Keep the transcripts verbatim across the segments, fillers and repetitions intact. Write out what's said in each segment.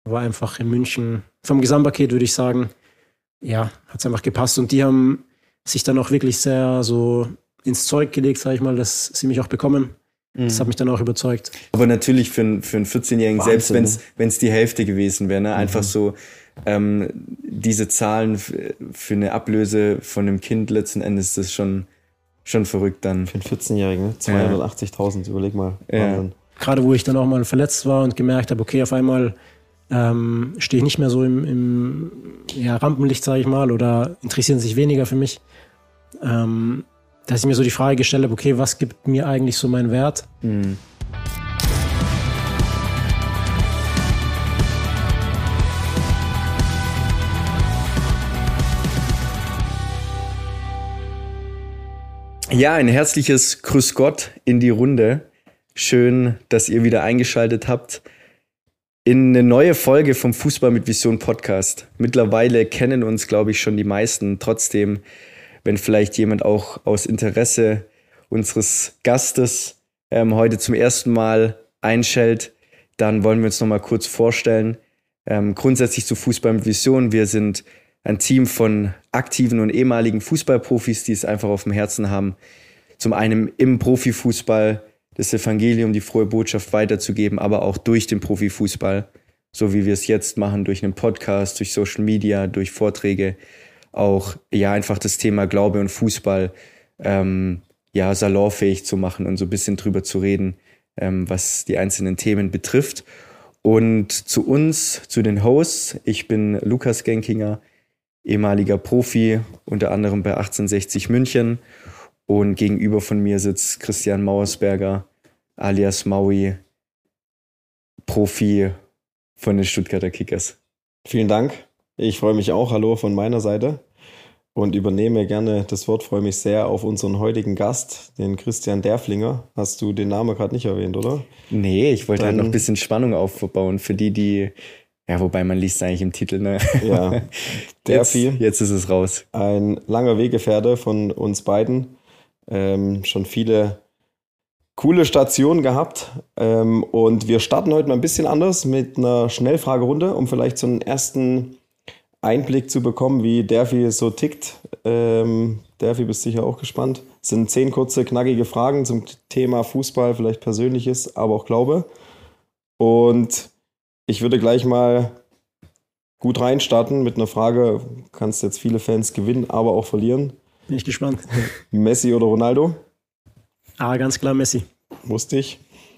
war einfach in München, vom Gesamtpaket würde ich sagen, ja, hat es einfach gepasst. Und die haben sich dann auch wirklich sehr so ins Zeug gelegt, sage ich mal, dass sie mich auch bekommen. Mhm. Das hat mich dann auch überzeugt. Aber natürlich für, einen- für einen vierzehnjährigen, Wahnsinn, selbst wenn es ne? wenn es die Hälfte gewesen wäre, ne? Einfach mhm. so ähm, diese Zahlen f- für eine Ablöse von einem Kind letzten Endes, das ist schon, schon verrückt dann. Für einen vierzehnjährigen, ne? zweihundertachtzigtausend, ja. Überleg mal. Ja. Gerade wo ich dann auch mal verletzt war und gemerkt habe, okay, auf einmal ähm, stehe ich nicht mehr so im, im ja, Rampenlicht, sage ich mal, oder interessieren sich weniger für mich. Ähm, dass ich mir so die Frage gestellt habe, okay, was gibt mir eigentlich so meinen Wert? Mhm. Ja, ein herzliches Grüß Gott in die Runde. Schön, dass ihr wieder eingeschaltet habt in eine neue Folge vom Fußball mit Vision Podcast. Mittlerweile kennen uns, glaube ich, schon die meisten. Trotzdem, wenn vielleicht jemand auch aus Interesse unseres Gastes ähm, heute zum ersten Mal einschaltet, dann wollen wir uns noch mal kurz vorstellen. Ähm, grundsätzlich zu Fußball mit Vision. Wir sind ein Team von aktiven und ehemaligen Fußballprofis, die es einfach auf dem Herzen haben, zum einen im Profifußball das Evangelium, die frohe Botschaft weiterzugeben, aber auch durch den Profifußball, so wie wir es jetzt machen, durch einen Podcast, durch Social Media, durch Vorträge, auch ja einfach das Thema Glaube und Fußball ähm, ja salonfähig zu machen und so ein bisschen drüber zu reden, ähm, was die einzelnen Themen betrifft. Und zu uns, zu den Hosts, ich bin Lukas Genkinger, ehemaliger Profi, unter anderem bei achtzehnhundertsechzig München, und gegenüber von mir sitzt Christian Mauersberger, alias Maui, Profi von den Stuttgarter Kickers. Vielen Dank. Ich freue mich auch. Hallo von meiner Seite und übernehme gerne das Wort. Freue mich sehr auf unseren heutigen Gast, den Christian Derflinger. Hast du den Namen gerade nicht erwähnt, oder? Nee, ich wollte Dann, halt noch ein bisschen Spannung aufbauen für die, die, ja, wobei man liest eigentlich im Titel, ne? Ja, Derfi. Jetzt, jetzt ist es raus. Ein langer Weggefährte von uns beiden. Ähm, schon viele coole Stationen gehabt. Ähm, und wir starten heute mal ein bisschen anders mit einer Schnellfragerunde, um vielleicht so einen ersten Einblick zu bekommen, wie Derfi so tickt. Ähm, Derfi, bist sicher auch gespannt. Es sind zehn kurze, knackige Fragen zum Thema Fußball, vielleicht Persönliches, aber auch Glaube. Und ich würde gleich mal gut reinstarten mit einer Frage. Du kannst jetzt viele Fans gewinnen, aber auch verlieren. Bin ich gespannt. Messi oder Ronaldo? Ah, ganz klar Messi. Wusste ich.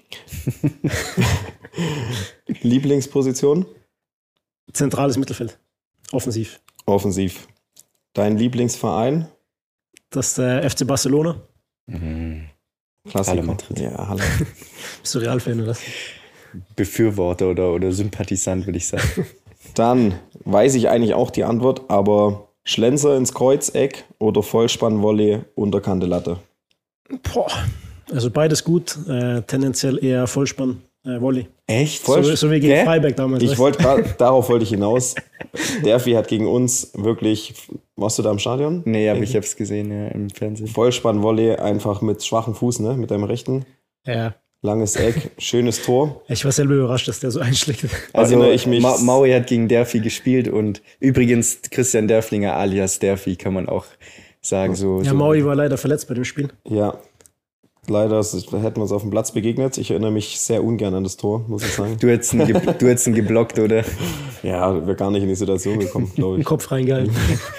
Lieblingsposition? Zentrales Mittelfeld. Offensiv. Offensiv. Dein Lieblingsverein? Das ist der F C Barcelona. Mhm. Klassiker. Halle Madrid. Ja, Halle. Bist du Real-Fan oder was? Befürworter oder, oder Sympathisant, würde ich sagen. Dann weiß ich eigentlich auch die Antwort, aber Schlenzer ins Kreuzeck oder Vollspannvolley unterkante Latte? Boah, also beides gut. Äh, tendenziell eher Vollspann, äh, Volley. Echt? So, so wie gegen Gell? Freiberg damals. Ich wollte grad, darauf wollte ich hinaus. Derfi hat gegen uns wirklich, warst du da im Stadion? Nee, aber ich habe es gesehen, ja, im Fernsehen. Vollspannvolley einfach mit schwachem Fuß, ne, mit deinem rechten. Ja. Langes Eck, schönes Tor. Ich war selber überrascht, dass der so einschlägt. Also Erinnere ich mich. Ma- Maui hat gegen Derfi gespielt und übrigens Christian Derflinger alias Derfi kann man auch sagen. So, Ja, so. Maui war leider verletzt bei dem Spiel. Ja, leider ist, hätten wir uns auf dem Platz begegnet. Ich erinnere mich sehr ungern an das Tor, muss ich sagen. Du hättest ihn, ge- du hättest ihn geblockt, oder? Ja, wir gar nicht in die Situation gekommen, glaube Den ich. Kopf reingehalten.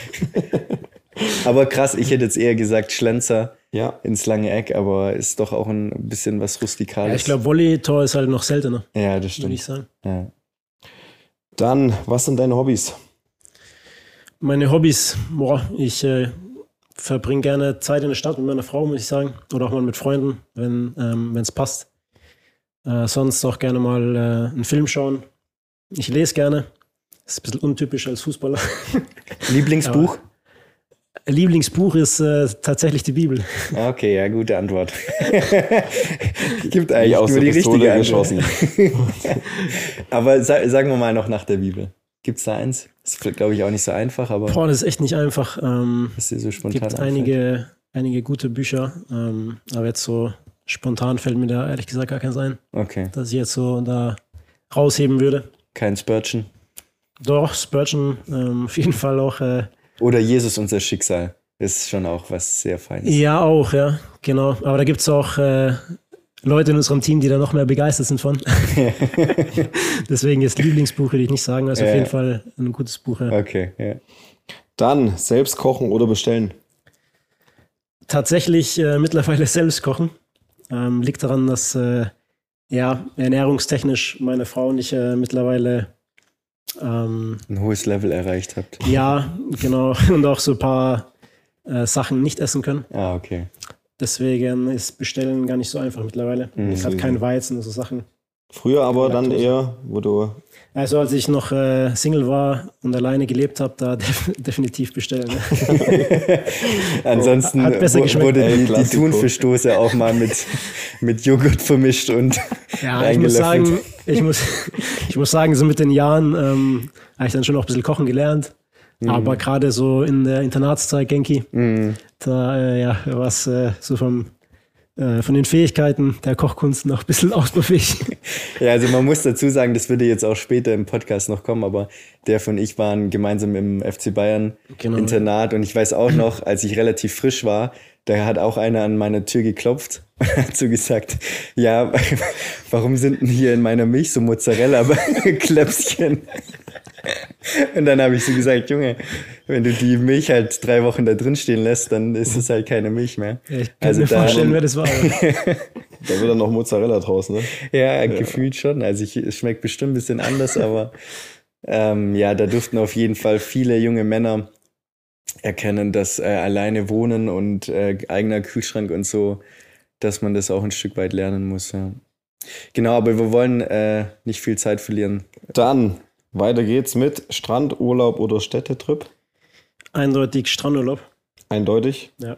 Aber krass, ich hätte jetzt eher gesagt Schlenzer Ja, ins lange Eck, aber ist doch auch ein bisschen was Rustikales. Ja, ich glaube, Volley-Tor ist halt noch seltener, Ja, das würde stimmt. ich sagen. Ja. dann, was sind deine Hobbys? Meine Hobbys, boah, ich äh, verbringe gerne Zeit in der Stadt mit meiner Frau, muss ich sagen. Oder auch mal mit Freunden, wenn ähm, es passt. Äh, sonst auch gerne mal äh, einen Film schauen. Ich lese gerne. Das ist ein bisschen untypisch als Fußballer. Lieblingsbuch? Lieblingsbuch ist äh, tatsächlich die Bibel. Okay, ja, gute Antwort. Gibt Wie eigentlich aus nur der die Pistole richtige geschossen. Antwort. Aber sa- sagen wir mal noch nach der Bibel. Gibt es da eins? Ist, glaube ich, auch nicht so einfach, aber Boah, das ist echt nicht einfach. Ähm, ist dir so Es spontan gibt einfällt. einige, einige gute Bücher, ähm, aber jetzt so spontan fällt mir da ehrlich gesagt gar keins ein, Okay. dass ich jetzt so da rausheben würde. Kein Spurgeon? Doch, Spurgeon ähm, auf jeden Fall auch. Äh, Oder Jesus unser Schicksal ist schon auch was sehr Feines. Ja, auch, ja, genau. Aber da gibt es auch äh, Leute in unserem Team, die da noch mehr begeistert sind von. Deswegen jetzt Lieblingsbuch würde ich nicht sagen, also ja. auf jeden Fall ein gutes Buch. Ja. Okay, ja. Dann selbst kochen oder bestellen? Tatsächlich äh, mittlerweile selbst kochen. Ähm, liegt daran, dass äh, ja, ernährungstechnisch meine Frau und ich äh, mittlerweile ähm, ein hohes Level erreicht habt. Ja, genau. Und auch so ein paar äh, Sachen nicht essen können. Ah, okay. Deswegen ist Bestellen gar nicht so einfach mittlerweile. Mhm. Es hat kein Weizen, so Sachen. Früher aber dann eher, wo du... Also als ich noch äh, Single war und alleine gelebt habe, da def- definitiv bestellen. Ne? Ansonsten Hat besser geschmeckt. wurde die, die Klassiko. Thunfischstoße auch mal mit, mit Joghurt vermischt und Ja, ich muss sagen, ich muss, ich muss sagen, so mit den Jahren ähm, habe ich dann schon auch ein bisschen kochen gelernt. Mhm. Aber gerade so in der Internatszeit, Genki, mhm. da äh, ja, war es äh, so vom von den Fähigkeiten der Kochkunst noch ein bisschen ausbaufähig. Ja, also man muss dazu sagen, das würde jetzt auch später im Podcast noch kommen, aber der und ich waren gemeinsam im F C Bayern genau. Internat und ich weiß auch noch, als ich relativ frisch war, da hat auch einer an meine Tür geklopft und hat so gesagt, ja, warum sind denn hier in meiner Milch so Mozzarella-Klöpschen? Und dann habe ich so gesagt, Junge, wenn du die Milch halt drei Wochen da drin stehen lässt, dann ist es halt keine Milch mehr. Ja, ich kann also mir da, vorstellen, wer das war. Da wird dann noch Mozzarella draus, ne? Ja, ja, gefühlt schon. Also ich, es schmeckt bestimmt ein bisschen anders, aber ähm, ja, da durften auf jeden Fall viele junge Männer erkennen, dass äh, alleine wohnen und äh, eigener Kühlschrank und so, dass man das auch ein Stück weit lernen muss. Ja. Genau, aber wir wollen äh, nicht viel Zeit verlieren. Dann weiter geht's mit Strandurlaub oder Städtetrip. Eindeutig Strandurlaub. Eindeutig? Ja.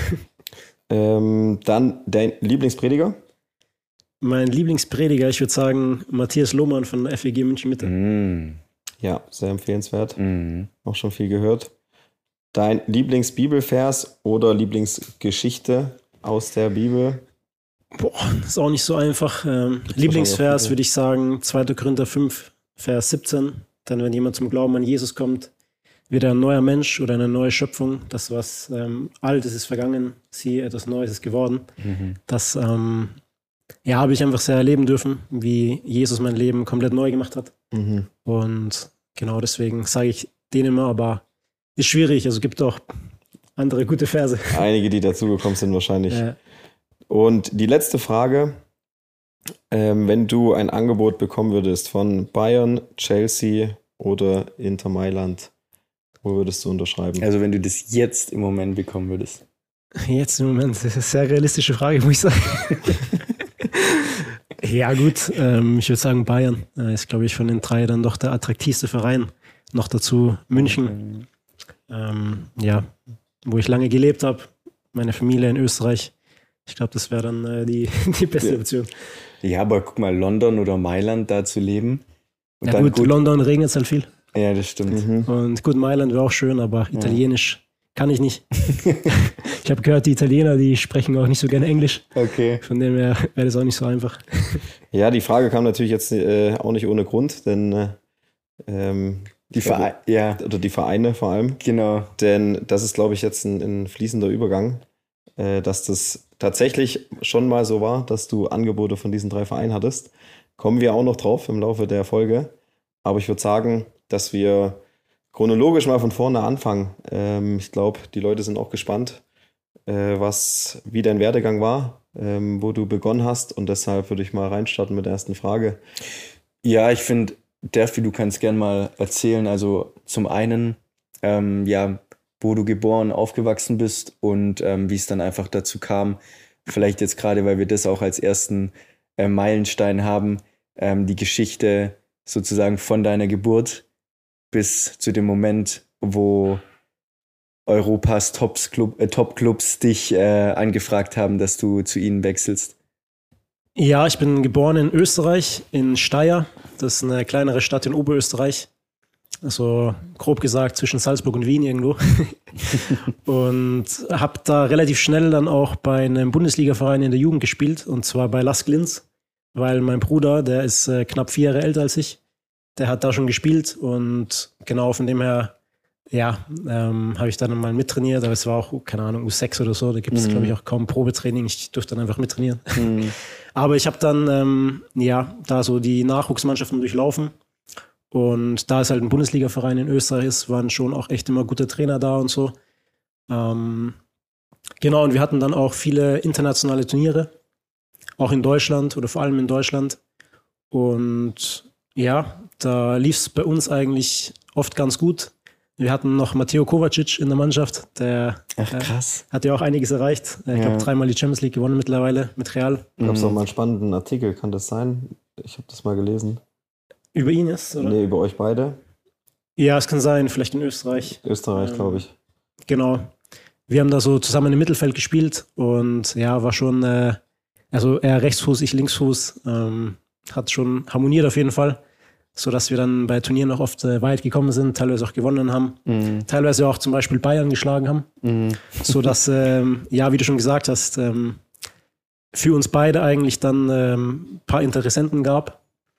ähm, dann dein Lieblingsprediger? Mein Lieblingsprediger, ich würde sagen Matthias Lohmann von der F E G München Mitte. Mm. Ja, sehr empfehlenswert. Mm. Auch schon viel gehört. Dein Lieblingsbibelvers oder Lieblingsgeschichte aus der Bibel? Boah, ist auch nicht so einfach. Ähm, Lieblingsvers würde ich sagen zweiter Korinther fünf, Vers siebzehn. Denn wenn jemand zum Glauben an Jesus kommt, wird er ein neuer Mensch oder eine neue Schöpfung. Das, was ähm, Altes ist vergangen, siehe, etwas Neues ist geworden. Mhm. Das ähm, ja, habe ich einfach sehr erleben dürfen, wie Jesus mein Leben komplett neu gemacht hat. Mhm. Und genau deswegen sage ich den immer, aber ist schwierig. Also gibt auch andere gute Verse. Einige, die dazugekommen sind wahrscheinlich. Ja. Und die letzte Frage, ähm, wenn du ein Angebot bekommen würdest von Bayern, Chelsea oder Inter Mailand, wo würdest du unterschreiben? Also wenn du das jetzt im Moment bekommen würdest. Jetzt im Moment, das ist eine sehr realistische Frage, muss ich sagen. Ja gut, ähm, ich würde sagen Bayern äh, ist, glaube ich, von den drei dann doch der attraktivste Verein. Noch dazu München, ähm, ja, wo ich lange gelebt habe, meine Familie in Österreich. Ich glaube, das wäre dann äh, die, die beste Ja. Option. Ja, aber guck mal, London oder Mailand da zu leben. Und Ja dann gut, London regnet es halt viel. Ja, das stimmt. Mhm. Und gut, Mailand wäre auch schön, aber Italienisch kann ich nicht. Ich habe gehört, die Italiener, die sprechen auch nicht so gerne Englisch. Okay. Von dem her wäre das auch nicht so einfach. Ja, die Frage kam natürlich jetzt äh, auch nicht ohne Grund, denn äh, ähm, Die Vereine, ja, oder die Vereine vor allem. genau. Denn das ist, glaube ich, jetzt ein, ein fließender Übergang, äh, dass das tatsächlich schon mal so war, dass du Angebote von diesen drei Vereinen hattest. Kommen wir auch noch drauf im Laufe der Folge. Aber ich würde sagen, dass wir chronologisch mal von vorne anfangen. Ähm, ich glaube, die Leute sind auch gespannt, äh, was, wie dein Werdegang war, ähm, wo du begonnen hast. Und deshalb würde ich mal reinstarten mit der ersten Frage. Ja, ich finde, Derfi, du kannst gern mal erzählen. Also zum einen, ähm, ja, wo du geboren, aufgewachsen bist und ähm, wie es dann einfach dazu kam. Vielleicht jetzt gerade, weil wir das auch als ersten äh, Meilenstein haben, ähm, die Geschichte sozusagen von deiner Geburt bis zu dem Moment, wo Europas Top-Club, äh, Top-Clubs dich äh, angefragt haben, dass du zu ihnen wechselst. Ja, ich bin geboren in Österreich, in Steyr. Das ist eine kleinere Stadt in Oberösterreich. Also grob gesagt zwischen Salzburg und Wien irgendwo. Und habe da relativ schnell dann auch bei einem Bundesliga-Verein in der Jugend gespielt. Und zwar bei Lask Linz, weil mein Bruder, der ist äh, knapp vier Jahre älter als ich. der hat da schon gespielt und genau von dem her, ja, ähm, habe ich dann mal mittrainiert, aber es war auch, keine Ahnung, U sechs oder so, da gibt es, mhm. glaube ich, auch kaum Probetraining, ich durfte dann einfach mittrainieren. Mhm. Aber ich habe dann, ähm, ja, da so die Nachwuchsmannschaften durchlaufen und da es halt ein Bundesliga-Verein in Österreich ist, waren schon auch echt immer gute Trainer da und so. Ähm, genau, und wir hatten dann auch viele internationale Turniere, auch in Deutschland oder vor allem in Deutschland. Und ja, da lief es bei uns eigentlich oft ganz gut. Wir hatten noch Mateo Kovacic in der Mannschaft, der Ach, krass. Äh, hat ja auch einiges erreicht. Ich ja. glaube, dreimal die Champions League gewonnen mittlerweile mit Real. Ich glaube, es auch mal einen spannenden Artikel, kann das sein? Ich habe das mal gelesen. Über ihn ist, oder? Nee, über euch beide. Ja, es kann sein, vielleicht in Österreich. Österreich, ähm, glaube ich. Genau. Wir haben da so zusammen im Mittelfeld gespielt und ja, war schon, äh, also er Rechtsfuß, ich Linksfuß, ähm, hat schon harmoniert auf jeden Fall. Sodass wir dann bei Turnieren auch oft äh, weit gekommen sind, teilweise auch gewonnen haben, mhm. teilweise auch zum Beispiel Bayern geschlagen haben, mhm. sodass, ähm, ja, wie du schon gesagt hast, ähm, für uns beide eigentlich dann ähm, ein paar Interessenten gab.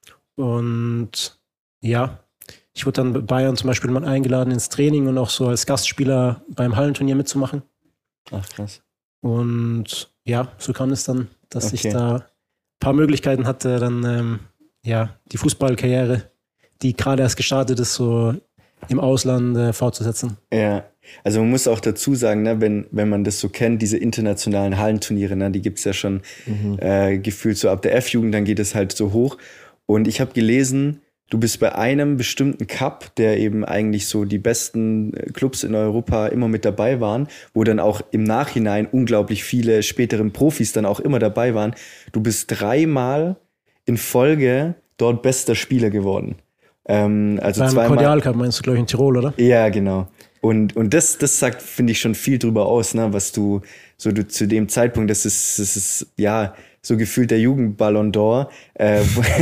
Und ja, ich wurde dann bei Bayern zum Beispiel mal eingeladen ins Training und auch so als Gastspieler beim Hallenturnier mitzumachen. Ach, krass. Und ja, so kam es dann, dass Okay. ich da ein paar Möglichkeiten hatte, dann ähm, ja, die Fußballkarriere, die gerade erst gestartet ist, so im Ausland äh, fortzusetzen. Ja, also man muss auch dazu sagen, ne, wenn, wenn man das so kennt, diese internationalen Hallenturniere, ne, die gibt es ja schon mhm. äh, gefühlt so ab der F-Jugend, dann geht es halt so hoch. Und ich habe gelesen, du bist bei einem bestimmten Cup, der eben eigentlich so die besten Clubs in Europa immer mit dabei waren, wo dann auch im Nachhinein unglaublich viele späteren Profis dann auch immer dabei waren. Du bist dreimal in Folge dort bester Spieler geworden. Ähm, also Beim zweimal. Cordial Cup meinst du, glaube ich, in Tirol, oder? Ja, genau. Und, und das, das sagt, finde ich, schon viel drüber aus, ne, was du so du, zu dem Zeitpunkt, das ist, das ist, ja, so gefühlt der Jugendballon d'Or. Äh,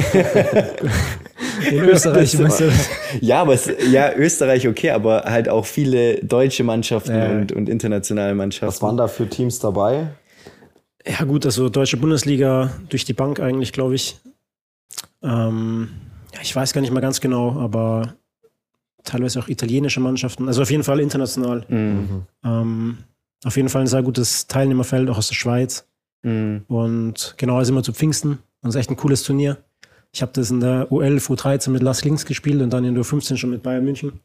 in Österreich, meinst du? Ja, aber es, ja, Österreich okay, aber halt auch viele deutsche Mannschaften ja. und, und internationale Mannschaften. Was waren da für Teams dabei? Ja gut, also deutsche Bundesliga durch die Bank eigentlich, glaube ich. Ähm, ja, ich weiß gar nicht mal ganz genau, aber teilweise auch italienische Mannschaften. Also auf jeden Fall international. Mhm. Ähm, auf jeden Fall ein sehr gutes Teilnehmerfeld, auch aus der Schweiz. Mhm. Und genau, also immer zu Pfingsten. Und das ist echt ein cooles Turnier. Ich habe das in der U elf, U dreizehn mit Lask Linz gespielt und dann in der U fünfzehn schon mit Bayern München.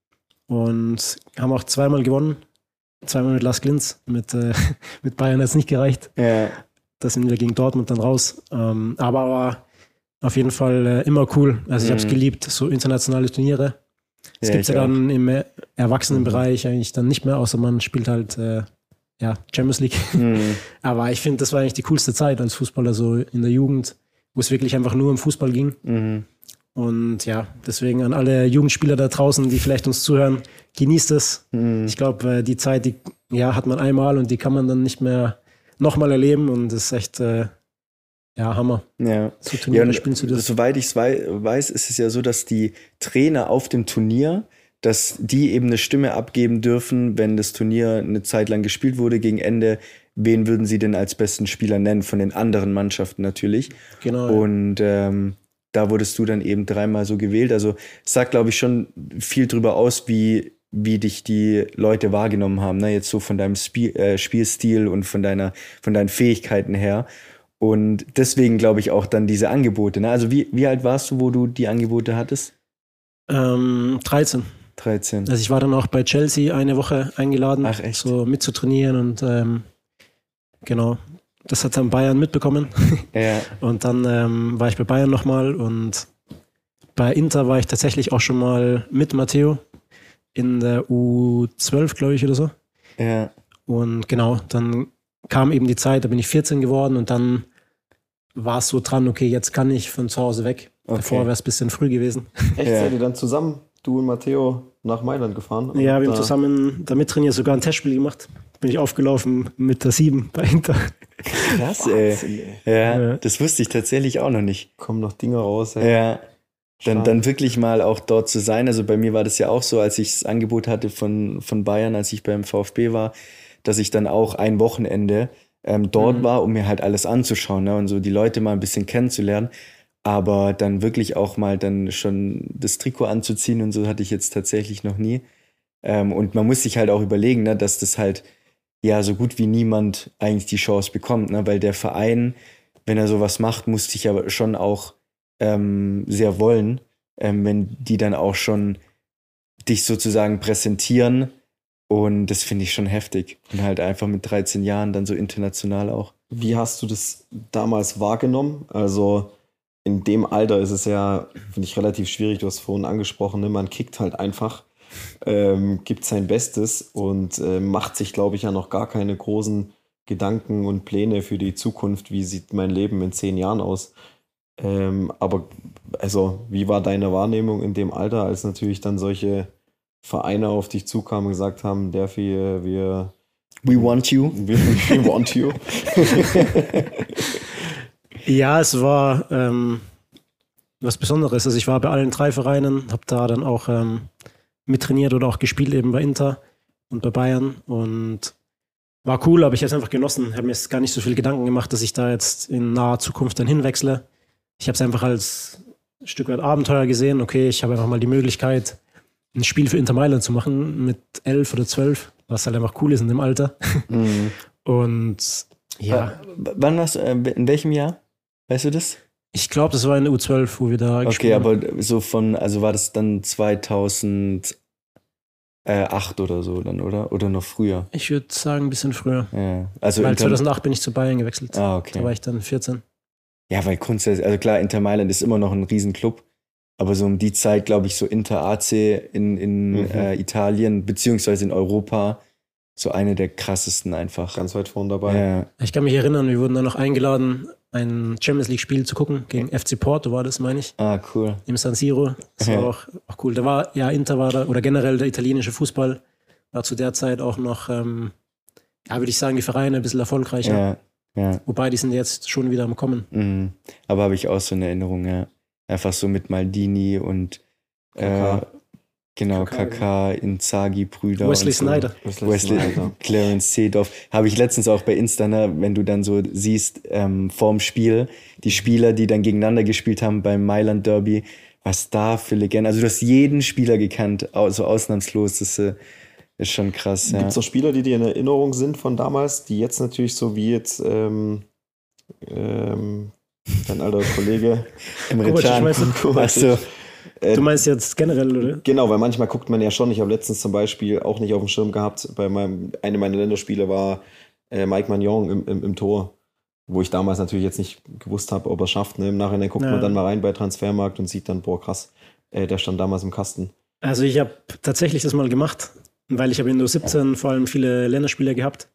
Und haben auch zweimal gewonnen. Zweimal mit Lask Linz. Mit, äh, mit Bayern hat es nicht gereicht. Ja. Da sind wir gegen Dortmund dann raus. Ähm, aber war auf jeden Fall äh, immer cool. Also ich habe es Mhm. geliebt, so internationale Turniere. Das Ja, gibt es ich ja auch. dann im äh, Erwachsenenbereich eigentlich dann nicht mehr, außer man spielt halt äh, ja, Champions League. Mhm. Aber ich finde, das war eigentlich die coolste Zeit als Fußballer, so in der Jugend, wo es wirklich einfach nur um Fußball ging. Mhm. Und ja, deswegen an alle Jugendspieler da draußen, die vielleicht uns zuhören, genießt es. Mhm. Ich glaube, äh, die Zeit, die ja, hat man einmal und die kann man dann nicht mehr nochmal erleben und das ist echt äh, ja, Hammer. Ja. So Ja, Turniere und spielen zu dürfen. soweit ich es wei weiß, ist es ja so, dass die Trainer auf dem Turnier, dass die eben eine Stimme abgeben dürfen, wenn das Turnier eine Zeit lang gespielt wurde, gegen Ende, wen würden sie denn als besten Spieler nennen, von den anderen Mannschaften natürlich. Genau. Und ähm, da wurdest du dann eben dreimal so gewählt. Also es sagt, glaube ich, schon viel drüber aus, wie, wie dich die Leute wahrgenommen haben, ne? Jetzt so von deinem Spiel, äh, Spielstil und von deiner, von deinen Fähigkeiten her. Und deswegen glaube ich auch dann diese Angebote. Ne? Also wie, wie alt warst du, wo du die Angebote hattest? Ähm, dreizehn. dreizehn. Also ich war dann auch bei Chelsea eine Woche eingeladen, Ach, echt? so mitzutrainieren und ähm, genau, das hat dann Bayern mitbekommen. Ja. Und dann ähm, war ich bei Bayern nochmal und bei Inter war ich tatsächlich auch schon mal mit Matteo in der U zwölf, glaube ich, oder so. Ja. Und genau, dann kam eben die Zeit, da bin ich vierzehn geworden und dann war es so dran, okay, jetzt kann ich von zu Hause weg. Okay. Davor wäre es ein bisschen früh gewesen. Echt, Ja. seid ihr dann zusammen, du und Matteo, nach Mailand gefahren? Und Ja, wir haben da- zusammen da mittrainiert, sogar ein Testspiel gemacht. Bin ich aufgelaufen mit der sieben bei Inter. Krass, ey. Wahnsinn, ey. Ja, Ja. das wusste ich tatsächlich auch noch nicht. Kommen noch Dinge raus. Ey. Ja. Dann, Stark. dann wirklich mal auch dort zu sein. Also bei mir war das ja auch so, als ich das Angebot hatte von, von Bayern, als ich beim VfB war, dass ich dann auch ein Wochenende ähm, dort Mhm. war, um mir halt alles anzuschauen, ne? Und so die Leute mal ein bisschen kennenzulernen. Aber dann wirklich auch mal dann schon das Trikot anzuziehen und so hatte ich jetzt tatsächlich noch nie. Ähm, und man muss sich halt auch überlegen, ne, dass das halt ja so gut wie niemand eigentlich die Chance bekommt, ne? Weil der Verein, wenn er sowas macht, muss sich aber schon auch ähm, sehr wollen, ähm, wenn die dann auch schon dich sozusagen präsentieren. Und das finde ich schon heftig. Und halt einfach mit dreizehn Jahren dann so international auch. Wie hast du das damals wahrgenommen? Also in dem Alter ist es ja, finde ich, relativ schwierig. Du hast vorhin angesprochen, ne? Man kickt halt einfach, ähm, gibt sein Bestes und äh, macht sich, glaube ich, ja noch gar keine großen Gedanken und Pläne für die Zukunft. Wie sieht mein Leben in zehn Jahren aus? Ähm, aber also, wie war deine Wahrnehmung in dem Alter, als natürlich dann solche Vereine auf dich zukamen und gesagt haben, Derfi, wir We want you. We, we want you. Ja, es war ähm, was Besonderes. Also ich war bei allen drei Vereinen, habe da dann auch ähm, mittrainiert oder auch gespielt eben bei Inter und bei Bayern und war cool, aber ich habe es einfach genossen. Ich habe mir jetzt gar nicht so viel Gedanken gemacht, dass ich da jetzt in naher Zukunft dann hinwechsle. Ich habe es einfach als ein Stück weit Abenteuer gesehen. Okay, ich habe einfach mal die Möglichkeit, ein Spiel für Inter Mailand zu machen mit elf oder zwölf, was halt einfach cool ist in dem Alter. Mhm. Und ja. W- wann warst du, äh, in welchem Jahr? Weißt du das? Ich glaube, das war in der U zwölf, wo wir da Okay, gespielt haben. aber so von, also war das dann zweitausendacht oder so dann, oder? Oder noch früher? Ich würde sagen, ein bisschen früher. Ja. Also Weil Inter- zweitausendacht bin ich zu Bayern gewechselt. Ah, okay. Da war ich dann vierzehn. Ja, weil grundsätzlich, also klar, Inter Mailand ist immer noch ein Riesenclub, aber so um die Zeit, glaube ich, so Inter A C in, in Mhm. äh, Italien, beziehungsweise in Europa, so eine der krassesten einfach. Ganz weit vorne dabei. Ja. Ich kann mich erinnern, wir wurden dann noch eingeladen, ein Champions League-Spiel zu gucken, gegen F C Porto war das, meine ich, Ah, cool. im San Siro. Das war Ja. auch, auch cool. Da war, ja, Inter war da, oder generell der italienische Fußball war zu der Zeit auch noch, ähm, ja, würde ich sagen, die Vereine ein bisschen erfolgreicher. Ja, ja. Wobei, die sind jetzt schon wieder am Kommen. Mhm. Aber habe ich auch so eine Erinnerung, ja. Einfach so mit Maldini und äh, Kaká. genau, Kaká, Kaká, Inzaghi-Brüder. Wesley und so. Sneijder. Wesley, Clarence Seedorf. Habe ich letztens auch bei Insta, ne, wenn du dann so siehst, ähm, vorm Spiel, die Spieler, die dann gegeneinander gespielt haben beim Mailand Derby, was da für Legenden. Also du hast jeden Spieler gekannt, au- so ausnahmslos. Das äh, ist schon krass, ja. Gibt es noch Spieler, die dir in Erinnerung sind von damals, die jetzt natürlich so wie jetzt ähm, ähm, dein alter Kollege Emre Kovacic, Can. meinst du? Achso, Du meinst jetzt generell, oder? Genau, weil manchmal guckt man ja schon. Ich habe letztens zum Beispiel auch nicht auf dem Schirm gehabt, bei meinem, einem meiner Länderspiele war äh, Mike Magnon im, im, im Tor, wo ich damals natürlich jetzt nicht gewusst habe, ob er es schafft. Ne? Im Nachhinein guckt Ja. man dann mal rein bei Transfermarkt und sieht dann, boah krass, äh, der stand damals im Kasten. Also ich habe tatsächlich das mal gemacht, weil ich habe in der U siebzehn vor allem viele Länderspiele gehabt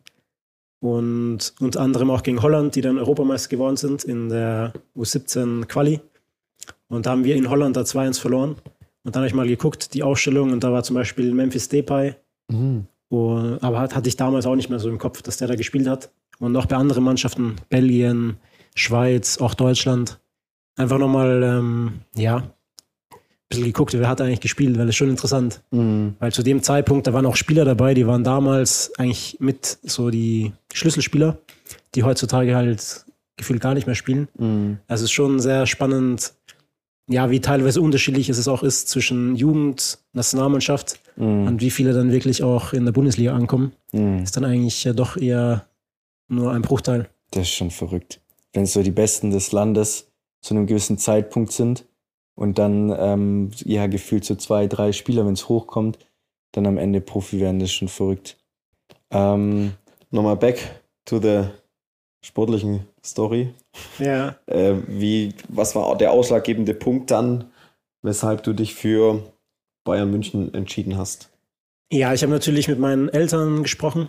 und unter anderem auch gegen Holland, die dann Europameister geworden sind in der U siebzehn Quali. Und da haben wir in Holland da zwei eins verloren. Und dann habe ich mal geguckt, die Ausstellung, und da war zum Beispiel Memphis Depay. Mhm. Und, aber hat, hatte ich damals auch nicht mehr so im Kopf, dass der da gespielt hat. Und auch bei anderen Mannschaften, Belgien, Schweiz, auch Deutschland. Einfach nochmal, ähm, ja, ein bisschen geguckt, wer hat eigentlich gespielt, weil das ist schon interessant. Mhm. Weil zu dem Zeitpunkt, da waren auch Spieler dabei, die waren damals eigentlich mit so die Schlüsselspieler, die heutzutage halt gefühlt gar nicht mehr spielen. Mhm. Also es ist schon sehr spannend, ja, wie teilweise unterschiedlich es auch ist zwischen Jugend, Nationalmannschaft Mhm. und wie viele dann wirklich auch in der Bundesliga ankommen. Mhm. Ist dann eigentlich äh, doch eher nur ein Bruchteil. Das ist schon verrückt. Wenn es so die Besten des Landes zu einem gewissen Zeitpunkt sind und dann ähm, ja gefühlt so zwei, drei Spieler, wenn es hochkommt, dann am Ende Profi werden, das ist schon verrückt. Ähm, Nochmal back to the sportlichen Story. Ja. Äh, wie, was war der ausschlaggebende Punkt dann, weshalb du dich für Bayern München entschieden hast? Ja, ich habe natürlich mit meinen Eltern gesprochen.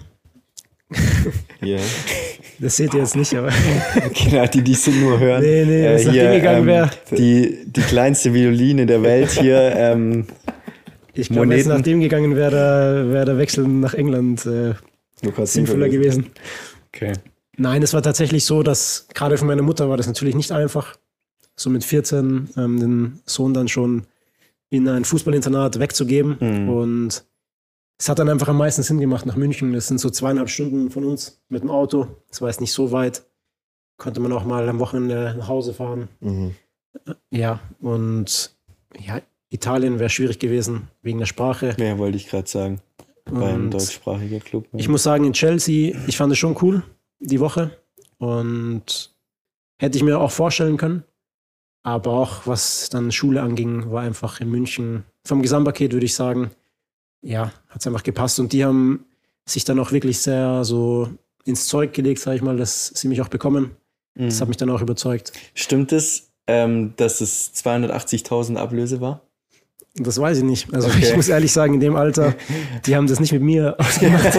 Yeah. Das seht ihr jetzt nicht, aber genau, die, die sind nur hören. nee, nee, wenn es nach dem gegangen wäre. die, die kleinste Violine der Welt hier. ähm, Ich glaube, wenn es Moneten. nach dem gegangen wäre, da wäre der Wechsel nach England äh, Lukas sinnvoller gewesen. okay. Nein, es war tatsächlich so, dass gerade für meine Mutter war das natürlich nicht einfach, so mit vierzehn ähm, den Sohn dann schon in ein Fußballinternat wegzugeben. Mhm. Und es hat dann einfach am meisten Sinn gemacht nach München. Das sind so zweieinhalb Stunden von uns mit dem Auto. Das war jetzt nicht so weit. Konnte man auch mal am Wochenende nach Hause fahren. Mhm. Ja, und ja, Italien wäre schwierig gewesen wegen der Sprache. Ja, wollte ich gerade sagen. Beim deutschsprachigen Club. Ja. Ich muss sagen, in Chelsea, ich fand es schon cool, die Woche. Und hätte ich mir auch vorstellen können. Aber auch was dann Schule anging, war einfach in München. Vom Gesamtpaket würde ich sagen, ja, hat es einfach gepasst. Und die haben sich dann auch wirklich sehr so ins Zeug gelegt, sage ich mal, dass sie mich auch bekommen. Mhm. Das hat mich dann auch überzeugt. Stimmt es, ähm, dass es zweihundertachtzigtausend Ablöse war? Das weiß ich nicht. Also okay. Ich muss ehrlich sagen, in dem Alter, die haben das nicht mit mir ausgemacht.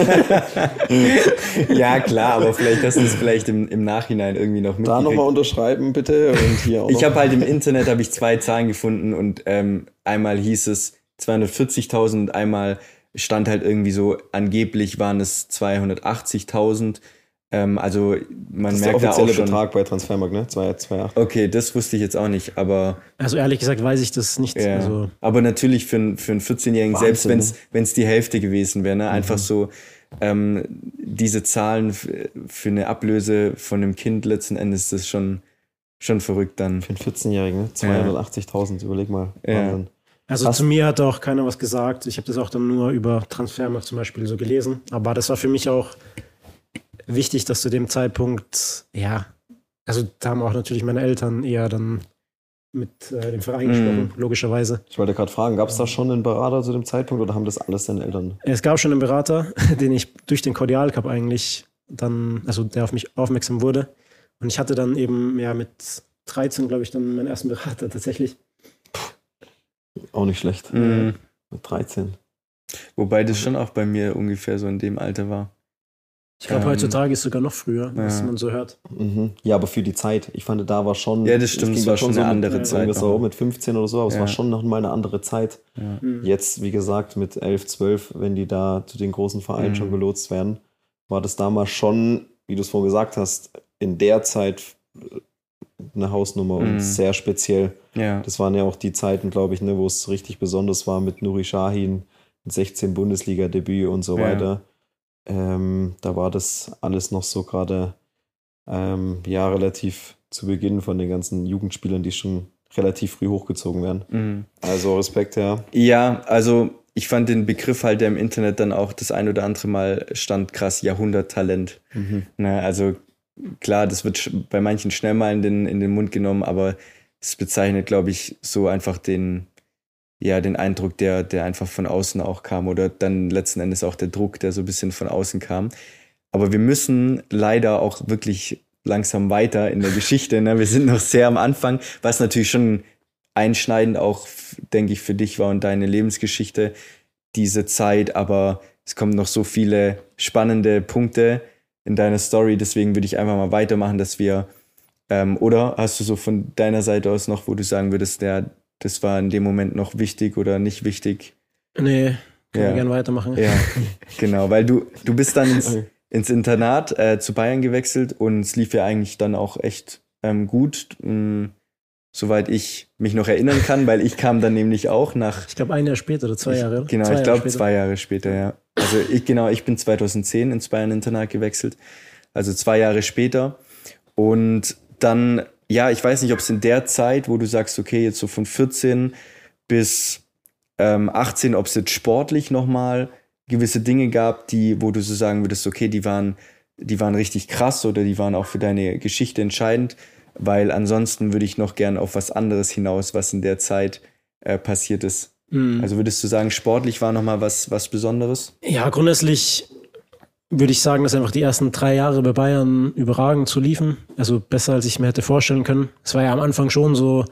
Ja, klar, aber vielleicht hast du es vielleicht im, im Nachhinein irgendwie noch mitgekriegt. Da nochmal unterschreiben, bitte. Und hier auch ich habe halt im Internet habe ich zwei Zahlen gefunden und ähm, einmal hieß es zweihundertvierzigtausend und einmal stand halt irgendwie so, angeblich waren es zweihundertachtzigtausend. Ähm, also man das merkt ist der offizielle da auch schon, Betrag bei Transfermarkt, ne? zwei Komma achtzig. Okay, das wusste ich jetzt auch nicht, aber... Also ehrlich gesagt weiß ich das nicht. Ja, also aber natürlich für, einen- für einen vierzehnjährigen, Wahnsinn, selbst wenn es ne? wenn es die Hälfte gewesen wäre, ne? Einfach Mhm. so ähm, diese Zahlen f- für eine Ablöse von einem Kind letzten Endes, das ist schon, schon verrückt dann. Für einen vierzehnjährigen, ne? zweihundertachtzigtausend, überleg mal. Ja. Wahnsinn. Also Hast- zu mir hat auch keiner was gesagt. Ich habe das auch dann nur über Transfermarkt zum Beispiel so gelesen. Aber das war für mich auch wichtig, dass zu dem Zeitpunkt, ja, also da haben auch natürlich meine Eltern eher dann mit äh, dem Verein gesprochen, logischerweise. Ich wollte gerade fragen, gab es da schon einen Berater zu dem Zeitpunkt oder haben das alles deine Eltern? Es gab schon einen Berater, den ich durch den Cordial Cup eigentlich dann, also der auf mich aufmerksam wurde. Und ich hatte dann eben ja mit dreizehn, glaube ich, dann meinen ersten Berater tatsächlich. Auch nicht schlecht. Mhm. Mit dreizehn. Wobei das schon auch bei mir ungefähr so in dem Alter war. Ich glaube, Ähm, heutzutage ist es sogar noch früher, was ja. man so hört. Mhm. Ja, aber für die Zeit. Ich fand, da war schon. Ja, das stimmt, ging es da war schon eine so andere mit, Zeit sagen wir so noch. mit fünfzehn oder so, aber es Ja. war schon noch mal eine andere Zeit. Ja. Mhm. Jetzt, wie gesagt, mit elf, zwölf, wenn die da zu den großen Vereinen Mhm. schon gelotst werden, war das damals schon, wie du es vorhin gesagt hast, in der Zeit eine Hausnummer Mhm. und sehr speziell. Ja. Das waren ja auch die Zeiten, glaube ich, ne, wo es richtig besonders war mit Nuri Sahin, sechzehn Bundesliga-Debüt und so Ja. weiter. Ähm, da war das alles noch so gerade ähm, ja, relativ zu Beginn von den ganzen Jugendspielern, die schon relativ früh hochgezogen werden. Mhm. Also Respekt, ja. Ja, also ich fand den Begriff halt, der im Internet dann auch das ein oder andere Mal stand, krass, Jahrhunderttalent. Mhm. Ne, also klar, das wird sch- bei manchen schnell mal in den, in den Mund genommen, aber es bezeichnet, glaube ich, so einfach den, ja, den Eindruck, der, der einfach von außen auch kam oder dann letzten Endes auch der Druck, der so ein bisschen von außen kam. Aber wir müssen leider auch wirklich langsam weiter in der Geschichte. Ne? Wir sind noch sehr am Anfang, was natürlich schon einschneidend auch, denke ich, für dich war und deine Lebensgeschichte, diese Zeit. Aber es kommen noch so viele spannende Punkte in deiner Story. Deswegen würde ich einfach mal weitermachen, dass wir, ähm, oder hast du so von deiner Seite aus noch, wo du sagen würdest, der, das war in dem Moment noch wichtig oder nicht wichtig? Nee, können Ja. wir gerne weitermachen. Ja, genau, weil du, du bist dann ins, ins Internat äh, zu Bayern gewechselt und es lief ja eigentlich dann auch echt ähm, gut, mh, soweit ich mich noch erinnern kann, weil ich kam dann nämlich auch nach... Ich glaube, ein Jahr später oder zwei Jahre. Ich, genau, zwei ich Jahre glaube später. zwei Jahre später, ja. Also ich, genau, ich bin zweitausendzehn ins Bayern-Internat gewechselt, also zwei Jahre später. Und dann, ja, ich weiß nicht, ob es in der Zeit, wo du sagst, okay, jetzt so von vierzehn bis ähm, achtzehn, ob es jetzt sportlich nochmal gewisse Dinge gab, die, wo du so sagen würdest, okay, die waren, die waren richtig krass oder die waren auch für deine Geschichte entscheidend, weil ansonsten würde ich noch gern auf was anderes hinaus, was in der Zeit äh, passiert ist. Mhm. Also würdest du sagen, sportlich war nochmal was, was Besonderes? Ja, grundsätzlich würde ich sagen, dass einfach die ersten drei Jahre bei Bayern überragend zu liefen. Also besser, als ich mir hätte vorstellen können. Es war ja am Anfang schon so,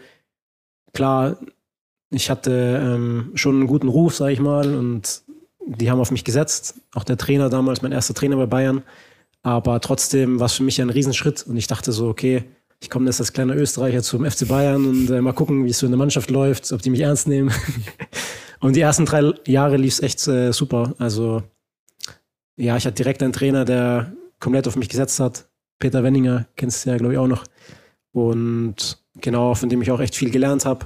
klar, ich hatte ähm, schon einen guten Ruf, sag ich mal, und die haben auf mich gesetzt. Auch der Trainer damals, mein erster Trainer bei Bayern. Aber trotzdem war es für mich ein Riesenschritt. Und ich dachte so, okay, ich komme jetzt als kleiner Österreicher zum F C Bayern und äh, mal gucken, wie es so in der Mannschaft läuft, ob die mich ernst nehmen. Und die ersten drei Jahre lief es echt äh, super. Also ja, ich hatte direkt einen Trainer, der komplett auf mich gesetzt hat. Peter Wenninger, kennst du ja, glaube ich, auch noch. Und genau, von dem ich auch echt viel gelernt habe.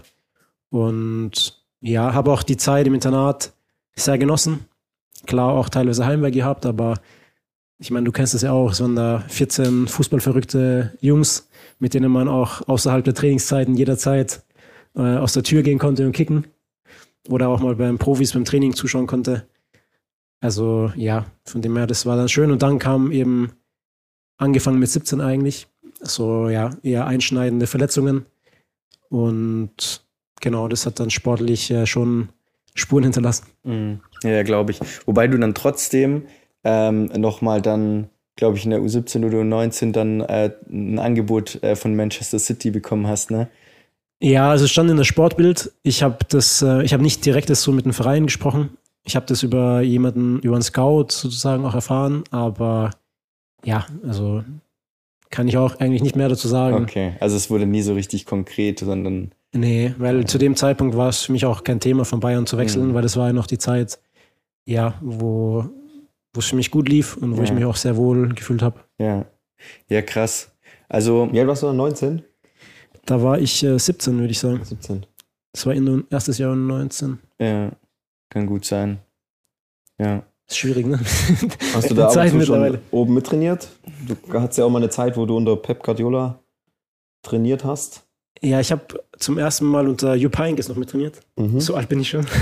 Und ja, habe auch die Zeit im Internat sehr genossen. Klar, auch teilweise Heimweh gehabt, aber ich meine, du kennst es ja auch, es waren da vierzehn fußballverrückte Jungs, mit denen man auch außerhalb der Trainingszeiten jederzeit äh, aus der Tür gehen konnte und kicken. Oder auch mal beim Profis beim Training zuschauen konnte. Also ja, von dem her, das war dann schön. Und dann kam eben, angefangen mit siebzehn eigentlich, so ja, eher einschneidende Verletzungen. Und genau, das hat dann sportlich äh, schon Spuren hinterlassen. Mhm. Ja, glaube ich. Wobei du dann trotzdem ähm, nochmal dann, glaube ich, in der U siebzehn oder U neunzehn dann äh, ein Angebot äh, von Manchester City bekommen hast, ne? Ja, also es stand in der Sportbild. Ich habe das, äh, ich habe nicht direkt das so mit dem Verein gesprochen. Ich habe das über jemanden, über einen Scout sozusagen auch erfahren, aber ja, also kann ich auch eigentlich nicht mehr dazu sagen. Okay, also es wurde nie so richtig konkret, sondern... Nee, weil ja. zu dem Zeitpunkt war es für mich auch kein Thema, von Bayern zu wechseln, mhm. weil das war ja noch die Zeit, ja, wo wo es für mich gut lief und wo ja. ich mich auch sehr wohl gefühlt habe. Ja, ja, krass. Also... Wie alt warst du dann, neunzehn? Da war ich äh, siebzehn, würde ich sagen. siebzehn. Das war in erstes Jahr neunzehn. Ja, kann gut sein. Ja. Ist schwierig, ne? Hast du da ab und zu schon oben mittrainiert? Du hattest ja auch mal eine Zeit, wo du unter Pep Guardiola trainiert hast. Ja, ich habe zum ersten Mal unter Jupp Heynckes noch mittrainiert. Mhm. So alt bin ich schon.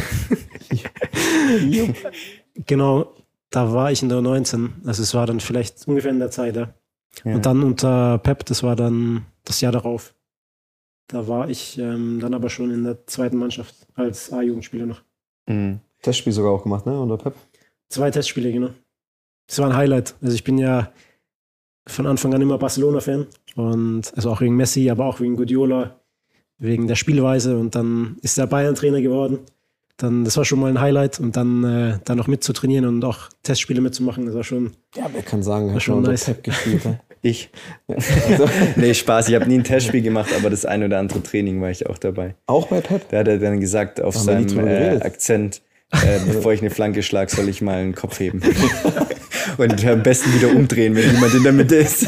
Genau, da war ich in der neunzehn. Also es war dann vielleicht ungefähr in der Zeit, ja. Ja. Und dann unter Pep, das war dann das Jahr darauf. Da war ich ähm, dann aber schon in der zweiten Mannschaft als A-Jugendspieler noch. Mhm. Testspiel sogar auch gemacht, ne? Unter Pep? Zwei Testspiele, genau. Das war ein Highlight. Also ich bin ja von Anfang an immer Barcelona-Fan. Und also auch wegen Messi, aber auch wegen Guardiola, wegen der Spielweise. Und dann ist er Bayern-Trainer geworden. Dann, das war schon mal ein Highlight. Und dann, äh, dann noch mitzutrainieren und auch Testspiele mitzumachen, das war schon. Ja, wer kann sagen, hat schon unter nice. Pep gespielt, ne? Ich. Also. Nee, Spaß. Ich habe nie ein Testspiel gemacht, aber das ein oder andere Training war ich auch dabei. Auch bei Pep? Da hat er dann gesagt, auf Haben seinem äh, Akzent, äh, bevor ich eine Flanke schlage, soll ich mal einen Kopf heben. Und am besten wieder umdrehen, wenn jemand in der Mitte ist.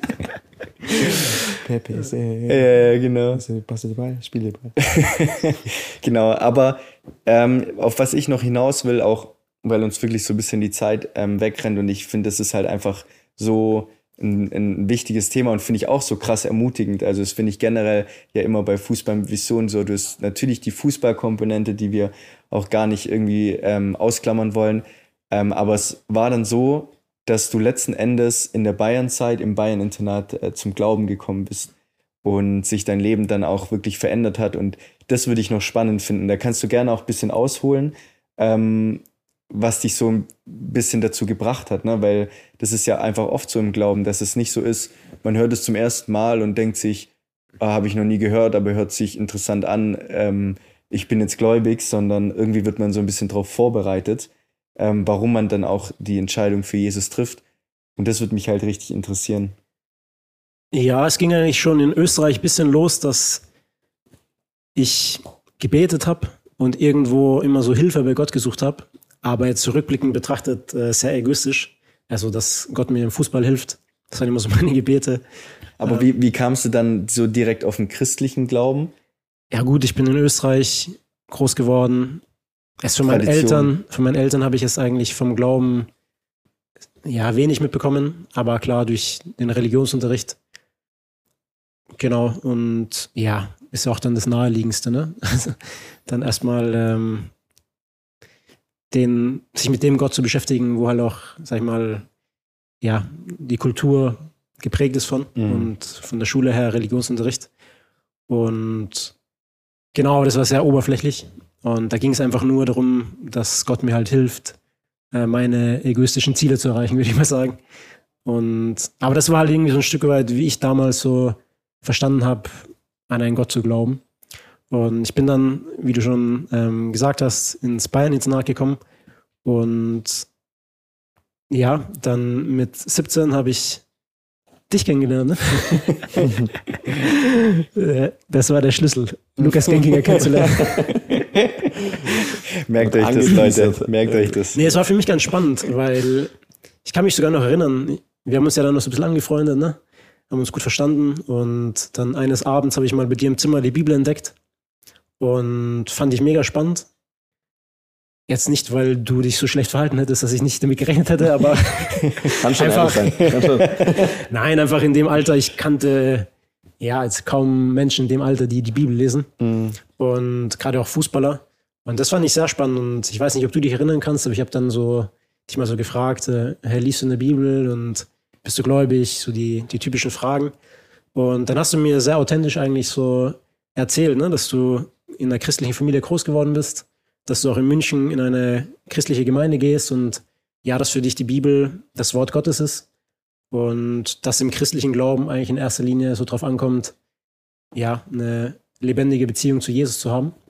Pepe ist, äh, Ja, äh, genau. Pass den Ball, spiel den Ball. Genau, aber ähm, auf was ich noch hinaus will, auch weil uns wirklich so ein bisschen die Zeit ähm, wegrennt und ich finde, das ist halt einfach so ein, ein wichtiges Thema und finde ich auch so krass ermutigend. Also das finde ich generell ja immer bei Fußball mit Vision so. Du hast natürlich die Fußballkomponente, die wir auch gar nicht irgendwie ähm, ausklammern wollen. Ähm, aber es war dann so, dass du letzten Endes in der Bayernzeit im Bayern-Internat äh, zum Glauben gekommen bist und sich dein Leben dann auch wirklich verändert hat. Und das würde ich noch spannend finden. Da kannst du gerne auch ein bisschen ausholen, ähm, was dich so ein bisschen dazu gebracht hat, ne? Weil das ist ja einfach oft so im Glauben, dass es nicht so ist, man hört es zum ersten Mal und denkt sich, ah, habe ich noch nie gehört, aber hört sich interessant an, ähm, ich bin jetzt gläubig, sondern irgendwie wird man so ein bisschen darauf vorbereitet, ähm, warum man dann auch die Entscheidung für Jesus trifft. Und das würde mich halt richtig interessieren. Ja, es ging eigentlich schon in Österreich ein bisschen los, dass ich gebetet habe und irgendwo immer so Hilfe bei Gott gesucht habe. Aber jetzt zurückblickend betrachtet äh, sehr egoistisch. Also, dass Gott mir im Fußball hilft. Das waren immer so meine Gebete. Aber äh, wie, wie kamst du dann so direkt auf den christlichen Glauben? Ja gut, ich bin in Österreich groß geworden. Erst von meinen Eltern, von meinen Eltern habe ich es eigentlich vom Glauben ja wenig mitbekommen. Aber klar, durch den Religionsunterricht. Genau, und ja, ist ja auch dann das Naheliegendste, ne? Also, dann erstmal ähm, den, sich mit dem Gott zu beschäftigen, wo halt auch, sag ich mal, ja, die Kultur geprägt ist von mhm. und von der Schule her Religionsunterricht. Und genau, das war sehr oberflächlich. Und da ging es einfach nur darum, dass Gott mir halt hilft, meine egoistischen Ziele zu erreichen, würde ich mal sagen. Und, aber das war halt irgendwie so ein Stück weit, wie ich damals so verstanden habe, an einen Gott zu glauben. Und ich bin dann, wie du schon ähm, gesagt hast, ins Bayern-Internat gekommen. Und ja, dann mit siebzehn habe ich dich kennengelernt. Ne? Das war der Schlüssel, Lukas Genkinger kennenzulernen. Merkt euch das, Leute. Merkt euch das. Nee, es war für mich ganz spannend, weil ich kann mich sogar noch erinnern, wir haben uns ja dann noch so ein bisschen angefreundet, ne? Haben uns gut verstanden. Und dann eines Abends habe ich mal bei dir im Zimmer die Bibel entdeckt. Und fand ich mega spannend. Jetzt nicht, weil du dich so schlecht verhalten hättest, dass ich nicht damit gerechnet hätte, aber kann schon einfach, sein. Kann schon. Nein, einfach in dem Alter, ich kannte ja, jetzt kaum Menschen in dem Alter, die die Bibel lesen. Mhm. Und gerade auch Fußballer. Und das fand ich sehr spannend. Und ich weiß nicht, ob du dich erinnern kannst, aber ich habe dann so dich mal so gefragt, äh, hey, liest du in der Bibel und bist du gläubig? So die, die typischen Fragen. Und dann hast du mir sehr authentisch eigentlich so erzählt, ne, dass du in einer christlichen Familie groß geworden bist, dass du auch in München in eine christliche Gemeinde gehst und ja, dass für dich die Bibel das Wort Gottes ist und dass im christlichen Glauben eigentlich in erster Linie so drauf ankommt, ja, eine lebendige Beziehung zu Jesus zu haben.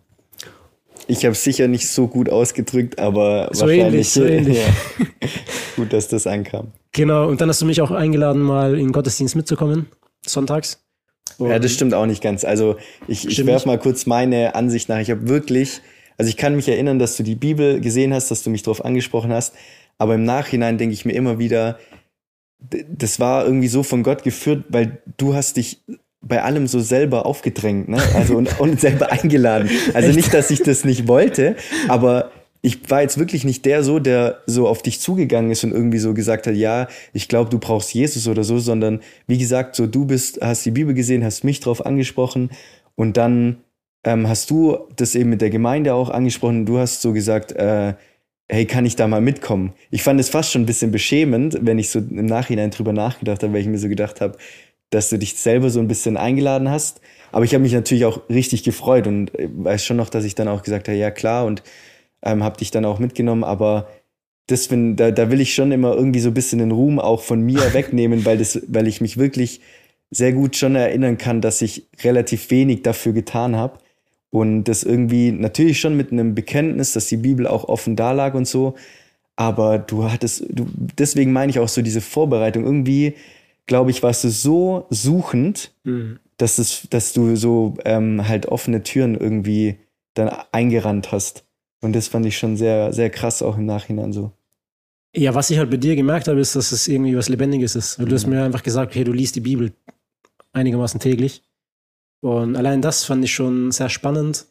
Ich habe es sicher nicht so gut ausgedrückt, aber So wahrscheinlich ähnlich, so ähnlich. Ja. Gut, dass das ankam. Genau, und dann hast du mich auch eingeladen, mal in den Gottesdienst mitzukommen, sonntags. Und Ja, das stimmt auch nicht ganz. Also ich, ich Stimmt werfe nicht? mal kurz meine Ansicht nach. Ich habe wirklich, also ich kann mich erinnern, dass du die Bibel gesehen hast, dass du mich darauf angesprochen hast, aber im Nachhinein denke ich mir immer wieder, d- das war irgendwie so von Gott geführt, weil du hast dich bei allem so selber aufgedrängt, ne? Also und, und selber eingeladen. Also nicht, dass ich das nicht wollte, aber ich war jetzt wirklich nicht der so, der so auf dich zugegangen ist und irgendwie so gesagt hat, ja, ich glaube, du brauchst Jesus oder so, sondern wie gesagt, so du bist, hast die Bibel gesehen, hast mich drauf angesprochen und dann ähm, hast du das eben mit der Gemeinde auch angesprochen. Du hast so gesagt, äh, hey, kann ich da mal mitkommen? Ich fand es fast schon ein bisschen beschämend, wenn ich so im Nachhinein drüber nachgedacht habe, weil ich mir so gedacht habe, dass du dich selber so ein bisschen eingeladen hast. Aber ich habe mich natürlich auch richtig gefreut und weiß schon noch, dass ich dann auch gesagt habe, ja klar, und ähm, habe dich dann auch mitgenommen. Aber das bin, da, da will ich schon immer irgendwie so ein bisschen den Ruhm auch von mir wegnehmen, weil, das, weil ich mich wirklich sehr gut schon erinnern kann, dass ich relativ wenig dafür getan habe. Und das irgendwie natürlich schon mit einem Bekenntnis, dass die Bibel auch offen da lag und so. Aber du hattest, du, deswegen meine ich auch so diese Vorbereitung. Irgendwie, glaube ich, warst du so suchend, Mhm. dass, es, dass du so ähm, halt offene Türen irgendwie dann eingerannt hast. Und das fand ich schon sehr, sehr krass auch im Nachhinein so. Ja, was ich halt bei dir gemerkt habe, ist, dass es irgendwie was Lebendiges ist. Weil du hast mir einfach gesagt, okay, du liest die Bibel einigermaßen täglich. Und allein das fand ich schon sehr spannend.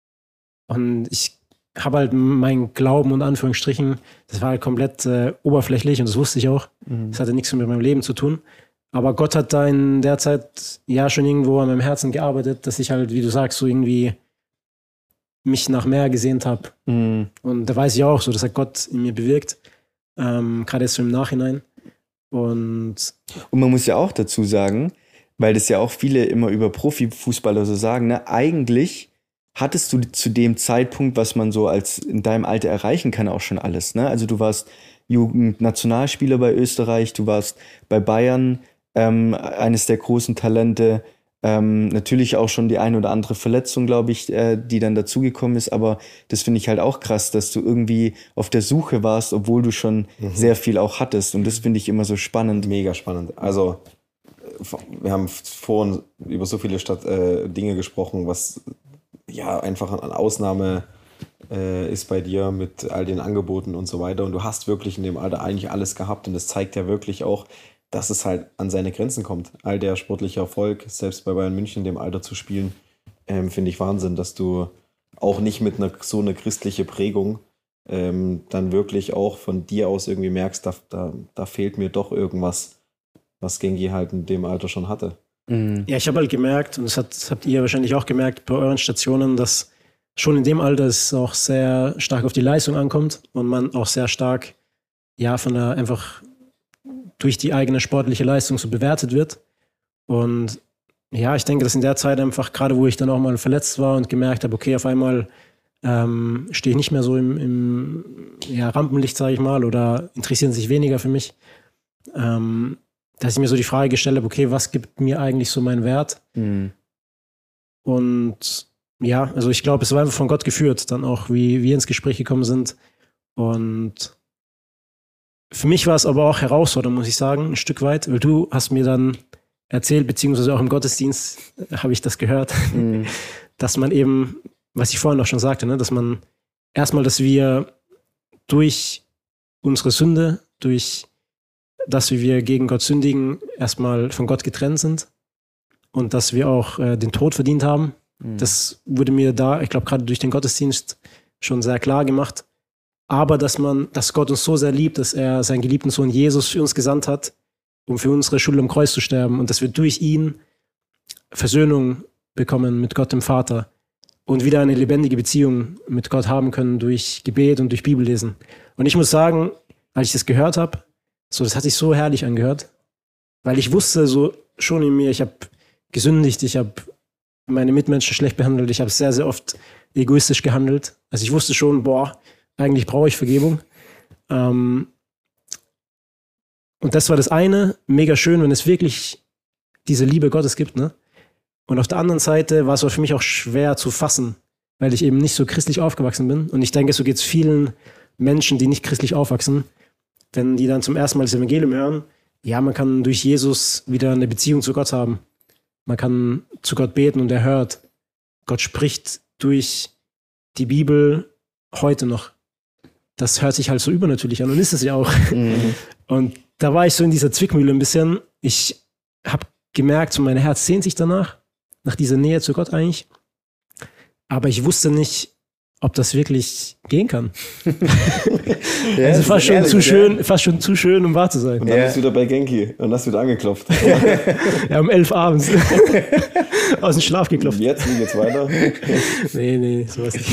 Und ich habe halt meinen Glauben und Anführungsstrichen, das war halt komplett äh, oberflächlich und das wusste ich auch. Mhm. Das hatte nichts mit meinem Leben zu tun. Aber Gott hat da in der Zeit ja schon irgendwo an meinem Herzen gearbeitet, dass ich halt, wie du sagst, so irgendwie mich nach mehr gesehnt habe. Mhm. Und da weiß ich auch so, das hat Gott in mir bewirkt. Ähm, gerade jetzt so im Nachhinein. Und Und man muss ja auch dazu sagen, weil das ja auch viele immer über Profifußballer so sagen, ne, eigentlich hattest du zu dem Zeitpunkt, was man so als in deinem Alter erreichen kann, auch schon alles. Ne? Also du warst Jugendnationalspieler bei Österreich, du warst bei Bayern ähm, eines der großen Talente. Ähm, natürlich auch schon die ein oder andere Verletzung, glaube ich, äh, die dann dazugekommen ist. Aber das finde ich halt auch krass, dass du irgendwie auf der Suche warst, obwohl du schon Mhm. sehr viel auch hattest. Und das finde ich immer so spannend. Mega spannend. Also, wir haben vorhin über so viele Stadt, äh, Dinge gesprochen, was ja einfach eine Ausnahme äh, ist bei dir mit all den Angeboten und so weiter. Und du hast wirklich in dem Alter eigentlich alles gehabt. Und das zeigt ja wirklich auch, dass es halt an seine Grenzen kommt. All der sportliche Erfolg, selbst bei Bayern München in dem Alter zu spielen, ähm, finde ich Wahnsinn, dass du auch nicht mit einer so einer christliche Prägung ähm, dann wirklich auch von dir aus irgendwie merkst, da, da, da fehlt mir doch irgendwas, was Gengi halt in dem Alter schon hatte. Mhm. ja, ich habe halt gemerkt, und das, hat, das habt ihr wahrscheinlich auch gemerkt bei euren Stationen, dass schon in dem Alter es auch sehr stark auf die Leistung ankommt und man auch sehr stark ja von der einfach durch die eigene sportliche Leistung so bewertet wird. Und ja, ich denke, dass in der Zeit einfach, gerade wo ich dann auch mal verletzt war und gemerkt habe, okay, auf einmal ähm, stehe ich nicht mehr so im, im ja, Rampenlicht, sage ich mal, oder interessieren sich weniger für mich, ähm, dass ich mir so die Frage gestellt habe, okay, was gibt mir eigentlich so meinen Wert? Mhm. Und ja, also ich glaube, es war einfach von Gott geführt, dann auch, wie wir ins Gespräch gekommen sind. Und für mich war es aber auch herausfordernd, muss ich sagen, ein Stück weit, weil du hast mir dann erzählt, beziehungsweise auch im Gottesdienst äh, habe ich das gehört, Mhm. dass man eben, was ich vorhin auch schon sagte, ne, dass man erstmal, dass wir durch unsere Sünde, durch das, wie wir gegen Gott sündigen, erstmal von Gott getrennt sind und dass wir auch äh, den Tod verdient haben. Mhm. Das wurde mir da, ich glaube, gerade durch den Gottesdienst schon sehr klar gemacht. Aber dass man, dass Gott uns so sehr liebt, dass er seinen geliebten Sohn Jesus für uns gesandt hat, um für unsere Schuld am Kreuz zu sterben und dass wir durch ihn Versöhnung bekommen mit Gott dem Vater und wieder eine lebendige Beziehung mit Gott haben können durch Gebet und durch Bibellesen. Und ich muss sagen, als ich das gehört habe, so, das hat sich so herrlich angehört, weil ich wusste so schon in mir, ich habe gesündigt, ich habe meine Mitmenschen schlecht behandelt, ich habe sehr, sehr oft egoistisch gehandelt. Also ich wusste schon, boah, eigentlich brauche ich Vergebung. Ähm, und das war das eine, mega schön, wenn es wirklich diese Liebe Gottes gibt, ne? Und auf der anderen Seite war es für mich auch schwer zu fassen, weil ich eben nicht so christlich aufgewachsen bin. Und ich denke, so geht es vielen Menschen, die nicht christlich aufwachsen, wenn die dann zum ersten Mal das Evangelium hören, ja, man kann durch Jesus wieder eine Beziehung zu Gott haben. Man kann zu Gott beten und er hört. Gott spricht durch die Bibel heute noch. Das hört sich halt so übernatürlich an und ist es ja auch. Mhm. Und da war ich so in dieser Zwickmühle ein bisschen. Ich habe gemerkt, so mein Herz sehnt sich danach, nach dieser Nähe zu Gott eigentlich. Aber ich wusste nicht, ob das wirklich gehen kann. Ja, also fast schon, ehrlich, zu schön, ja. fast schon zu schön, um wahr zu sein. Und dann ja. bist du wieder bei Genki und hast wieder angeklopft. Ja, um elf abends. Aus dem Schlaf geklopft. Und jetzt, wie geht's weiter? Nee, nee, sowas nicht.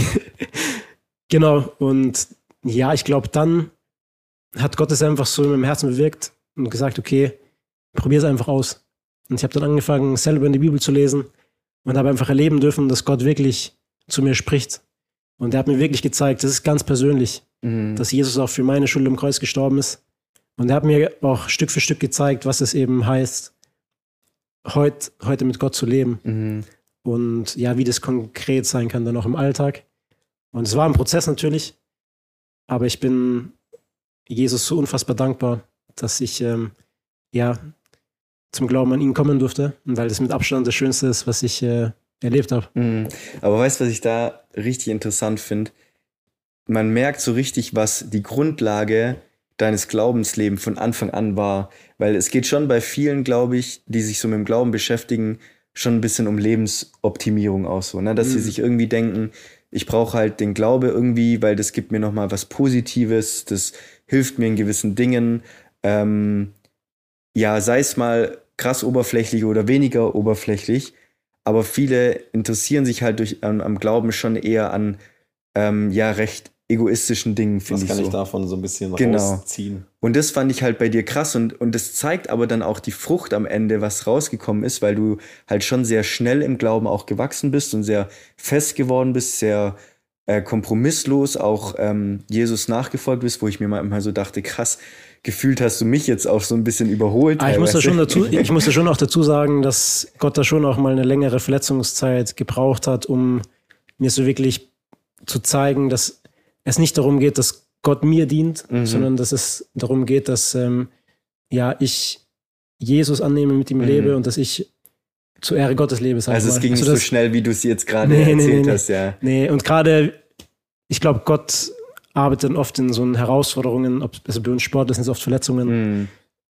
Genau, und ja, ich glaube, dann hat Gott es einfach so in meinem Herzen bewirkt und gesagt, okay, probier es einfach aus. Und ich habe dann angefangen, selber in die Bibel zu lesen und habe einfach erleben dürfen, dass Gott wirklich zu mir spricht. Und er hat mir wirklich gezeigt, das ist ganz persönlich, mhm. dass Jesus auch für meine Schuld am Kreuz gestorben ist. Und er hat mir auch Stück für Stück gezeigt, was es eben heißt, heut, heute mit Gott zu leben. Mhm. Und ja, wie das konkret sein kann dann auch im Alltag. Und es war ein Prozess natürlich, aber ich bin Jesus so unfassbar dankbar, dass ich ähm, ja zum Glauben an ihn kommen durfte. Und weil das mit Abstand das Schönste ist, was ich äh, erlebt habe. Mhm. Aber weißt du, was ich da richtig interessant finde? Man merkt so richtig, was die Grundlage deines Glaubenslebens von Anfang an war. Weil es geht schon bei vielen, glaube ich, die sich so mit dem Glauben beschäftigen, schon ein bisschen um Lebensoptimierung auch so. Ne? Dass mhm. sie sich irgendwie denken, ich brauche halt den Glaube irgendwie, weil das gibt mir nochmal was Positives, das hilft mir in gewissen Dingen. Ähm, ja, sei es mal krass oberflächlich oder weniger oberflächlich, aber viele interessieren sich halt durch, ähm, am Glauben schon eher an ähm, ja, recht egoistischen Dingen, finde ich so. Was kann ich davon so ein bisschen genau. rausziehen? Und das fand ich halt bei dir krass und, und das zeigt aber dann auch die Frucht am Ende, was rausgekommen ist, weil du halt schon sehr schnell im Glauben auch gewachsen bist und sehr fest geworden bist, sehr äh, kompromisslos auch ähm, Jesus nachgefolgt bist, wo ich mir manchmal so dachte, krass, gefühlt hast du mich jetzt auch so ein bisschen überholt. Ah, ich, muss da schon dazu, ich muss da schon auch dazu sagen, dass Gott da schon auch mal eine längere Verletzungszeit gebraucht hat, um mir so wirklich zu zeigen, dass es nicht darum geht, dass Gott mir dient, mhm. sondern dass es darum geht, dass ähm, ja, ich Jesus annehme, mit ihm mhm. lebe und dass ich zur Ehre Gottes lebe. Sag also ich es mal. ging also nicht das, so schnell, wie du es jetzt gerade nee, erzählt nee, nee, hast. Ja. Nee, und gerade, ich glaube, Gott arbeitet dann oft in so Herausforderungen, ob, also bei uns Sport, das sind oft Verletzungen, mhm.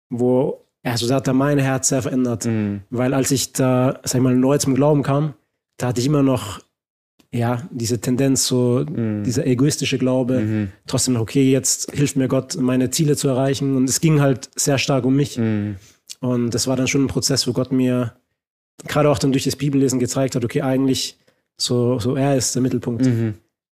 wo, also da hat er mein Herz sehr verändert. Mhm. Weil als ich da, sag ich mal, neu zum Glauben kam, da hatte ich immer noch ja, diese Tendenz, so mhm. dieser egoistische Glaube, mhm. trotzdem noch, okay, jetzt hilft mir Gott, meine Ziele zu erreichen. Und es ging halt sehr stark um mich. Mhm. Und das war dann schon ein Prozess, wo Gott mir gerade auch dann durch das Bibellesen gezeigt hat, okay, eigentlich so, so er ist der Mittelpunkt. Mhm.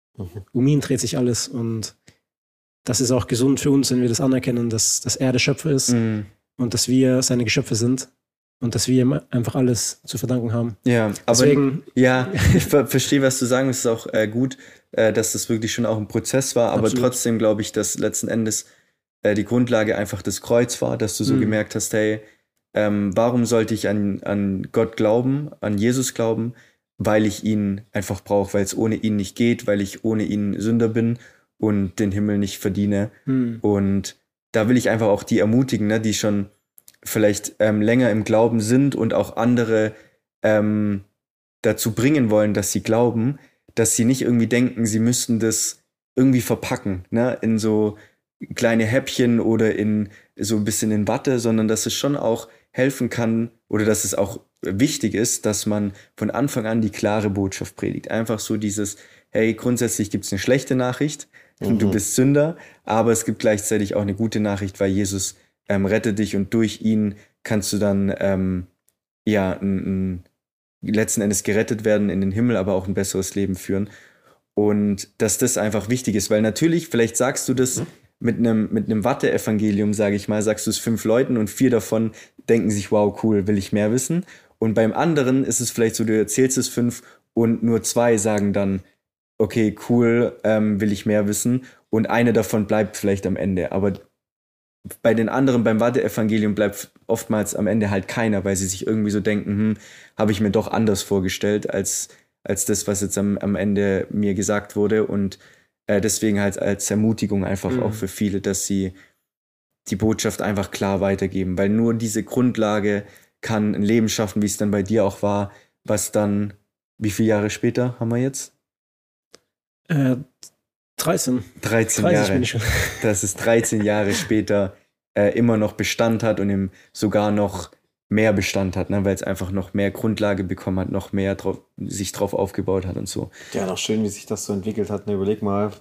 Um ihn dreht sich alles. Und das ist auch gesund für uns, wenn wir das anerkennen, dass, dass er der Schöpfer ist mhm. und dass wir seine Geschöpfe sind. Und dass wir ihm einfach alles zu verdanken haben. Ja, Deswegen, aber ja, ich ver- verstehe, was du sagen willst. Es ist auch äh, gut, äh, dass das wirklich schon auch ein Prozess war. Aber absolut. Trotzdem glaube ich, dass letzten Endes äh, die Grundlage einfach das Kreuz war, dass du so mhm. gemerkt hast, hey, ähm, warum sollte ich an, an Gott glauben, an Jesus glauben? Weil ich ihn einfach brauche, weil es ohne ihn nicht geht, weil ich ohne ihn Sünder bin und den Himmel nicht verdiene. Mhm. Und da will ich einfach auch die ermutigen, ne, die schon vielleicht ähm, länger im Glauben sind und auch andere ähm, dazu bringen wollen, dass sie glauben, dass sie nicht irgendwie denken, sie müssten das irgendwie verpacken, ne, in so kleine Häppchen oder in so ein bisschen in Watte, sondern dass es schon auch helfen kann oder dass es auch wichtig ist, dass man von Anfang an die klare Botschaft predigt. Einfach so dieses, hey, grundsätzlich gibt es eine schlechte Nachricht, mhm. du bist Sünder, aber es gibt gleichzeitig auch eine gute Nachricht, weil Jesus Ähm, rette dich und durch ihn kannst du dann ähm, ja ein, ein letzten Endes gerettet werden, in den Himmel, aber auch ein besseres Leben führen. Und dass das einfach wichtig ist, weil natürlich, vielleicht sagst du das mhm. mit einem mit einem Watte-Evangelium, sage ich mal, sagst du es fünf Leuten und vier davon denken sich, wow, cool, will ich mehr wissen. Und beim anderen ist es vielleicht so, du erzählst es fünf und nur zwei sagen dann, okay, cool, ähm, will ich mehr wissen. Und eine davon bleibt vielleicht am Ende. Aber bei den anderen, beim Watte-Evangelium bleibt oftmals am Ende halt keiner, weil sie sich irgendwie so denken, hm, habe ich mir doch anders vorgestellt, als, als das, was jetzt am, am Ende mir gesagt wurde. Und äh, deswegen halt als Ermutigung einfach mhm. auch für viele, dass sie die Botschaft einfach klar weitergeben. Weil nur diese Grundlage kann ein Leben schaffen, wie es dann bei dir auch war, was dann, wie viele Jahre später haben wir jetzt? Äh, dreizehn. dreizehn Jahre. Bin ich schon. Dass es dreizehn Jahre später äh, immer noch Bestand hat und ihm sogar noch mehr Bestand hat, ne? Weil es einfach noch mehr Grundlage bekommen hat, noch mehr drauf, sich drauf aufgebaut hat und so. Ja, noch schön, wie sich das so entwickelt hat. Ne, überleg mal,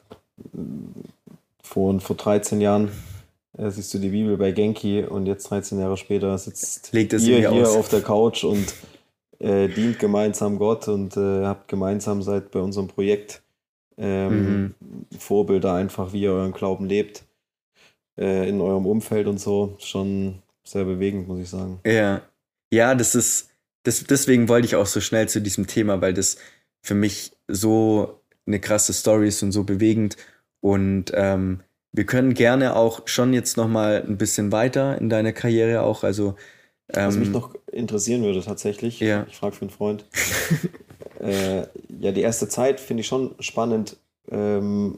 vor, vor dreizehn Jahren äh, siehst du die Bibel bei Genki und jetzt dreizehn Jahre später sitzt Legt es ihr hier aus. auf der Couch und äh, dient gemeinsam Gott und äh, habt gemeinsam seit bei unserem Projekt Ähm, mhm. Vorbilder einfach, wie ihr euren Glauben lebt, äh, in eurem Umfeld und so, schon sehr bewegend, muss ich sagen. Ja, ja, das ist, das, deswegen wollte ich auch so schnell zu diesem Thema, weil das für mich so eine krasse Story ist und so bewegend und ähm, wir können gerne auch schon jetzt nochmal ein bisschen weiter in deiner Karriere auch, also ähm, was mich noch interessieren würde tatsächlich, ja. ich frage für einen Freund, äh, ja, die erste Zeit finde ich schon spannend, ähm,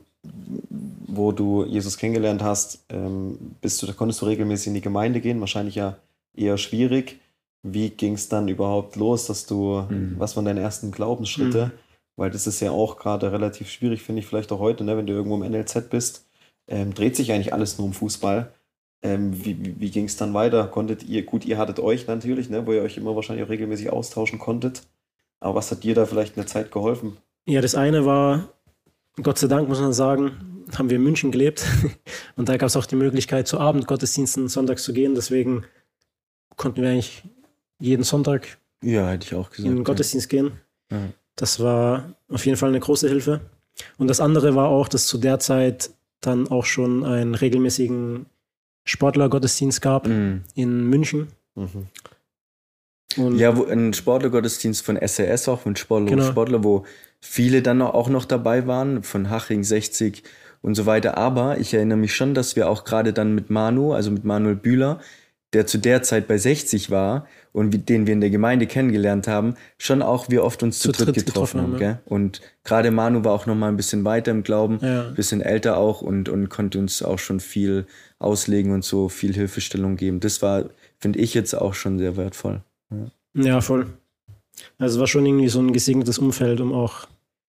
wo du Jesus kennengelernt hast, ähm, bist du, da konntest du regelmäßig in die Gemeinde gehen, wahrscheinlich ja eher schwierig. Wie ging es dann überhaupt los, dass du, mhm. was waren deine ersten Glaubensschritte? Mhm. Weil das ist ja auch gerade relativ schwierig, finde ich, vielleicht auch heute, ne, wenn du irgendwo im N L Z bist, ähm, dreht sich eigentlich alles nur um Fußball. Ähm, wie wie, wie ging es dann weiter? Konntet ihr, gut, ihr hattet euch natürlich, ne, wo ihr euch immer wahrscheinlich auch regelmäßig austauschen konntet. Aber was hat dir da vielleicht in der Zeit geholfen? Ja, das eine war, Gott sei Dank muss man sagen, haben wir in München gelebt. Und da gab es auch die Möglichkeit, zu Abendgottesdiensten sonntags zu gehen. Deswegen konnten wir eigentlich jeden Sonntag ja, hätte ich auch gesagt, in den Gottesdienst ja. gehen. Ja. Das war auf jeden Fall eine große Hilfe. Und das andere war auch, dass zu der Zeit dann auch schon einen regelmäßigen Sportlergottesdienst gab mhm. in München. Mhm. Und ja, wo, ein Sportlergottesdienst von S R S auch, von Sportler, genau. Sportler, wo viele dann auch noch dabei waren, von Haching, sechzig und so weiter. Aber ich erinnere mich schon, dass wir auch gerade dann mit Manu, also mit Manuel Bühler, der zu der Zeit bei sechzig war und den wir in der Gemeinde kennengelernt haben, schon auch wir oft uns zu, zu dritt, dritt getroffen, getroffen haben. Gell? Und gerade Manu war auch noch mal ein bisschen weiter im Glauben, ja. ein bisschen älter auch und, und konnte uns auch schon viel auslegen und so viel Hilfestellung geben. Das war, finde ich, jetzt auch schon sehr wertvoll. Ja. Ja, voll. Also es war schon irgendwie so ein gesegnetes Umfeld, um auch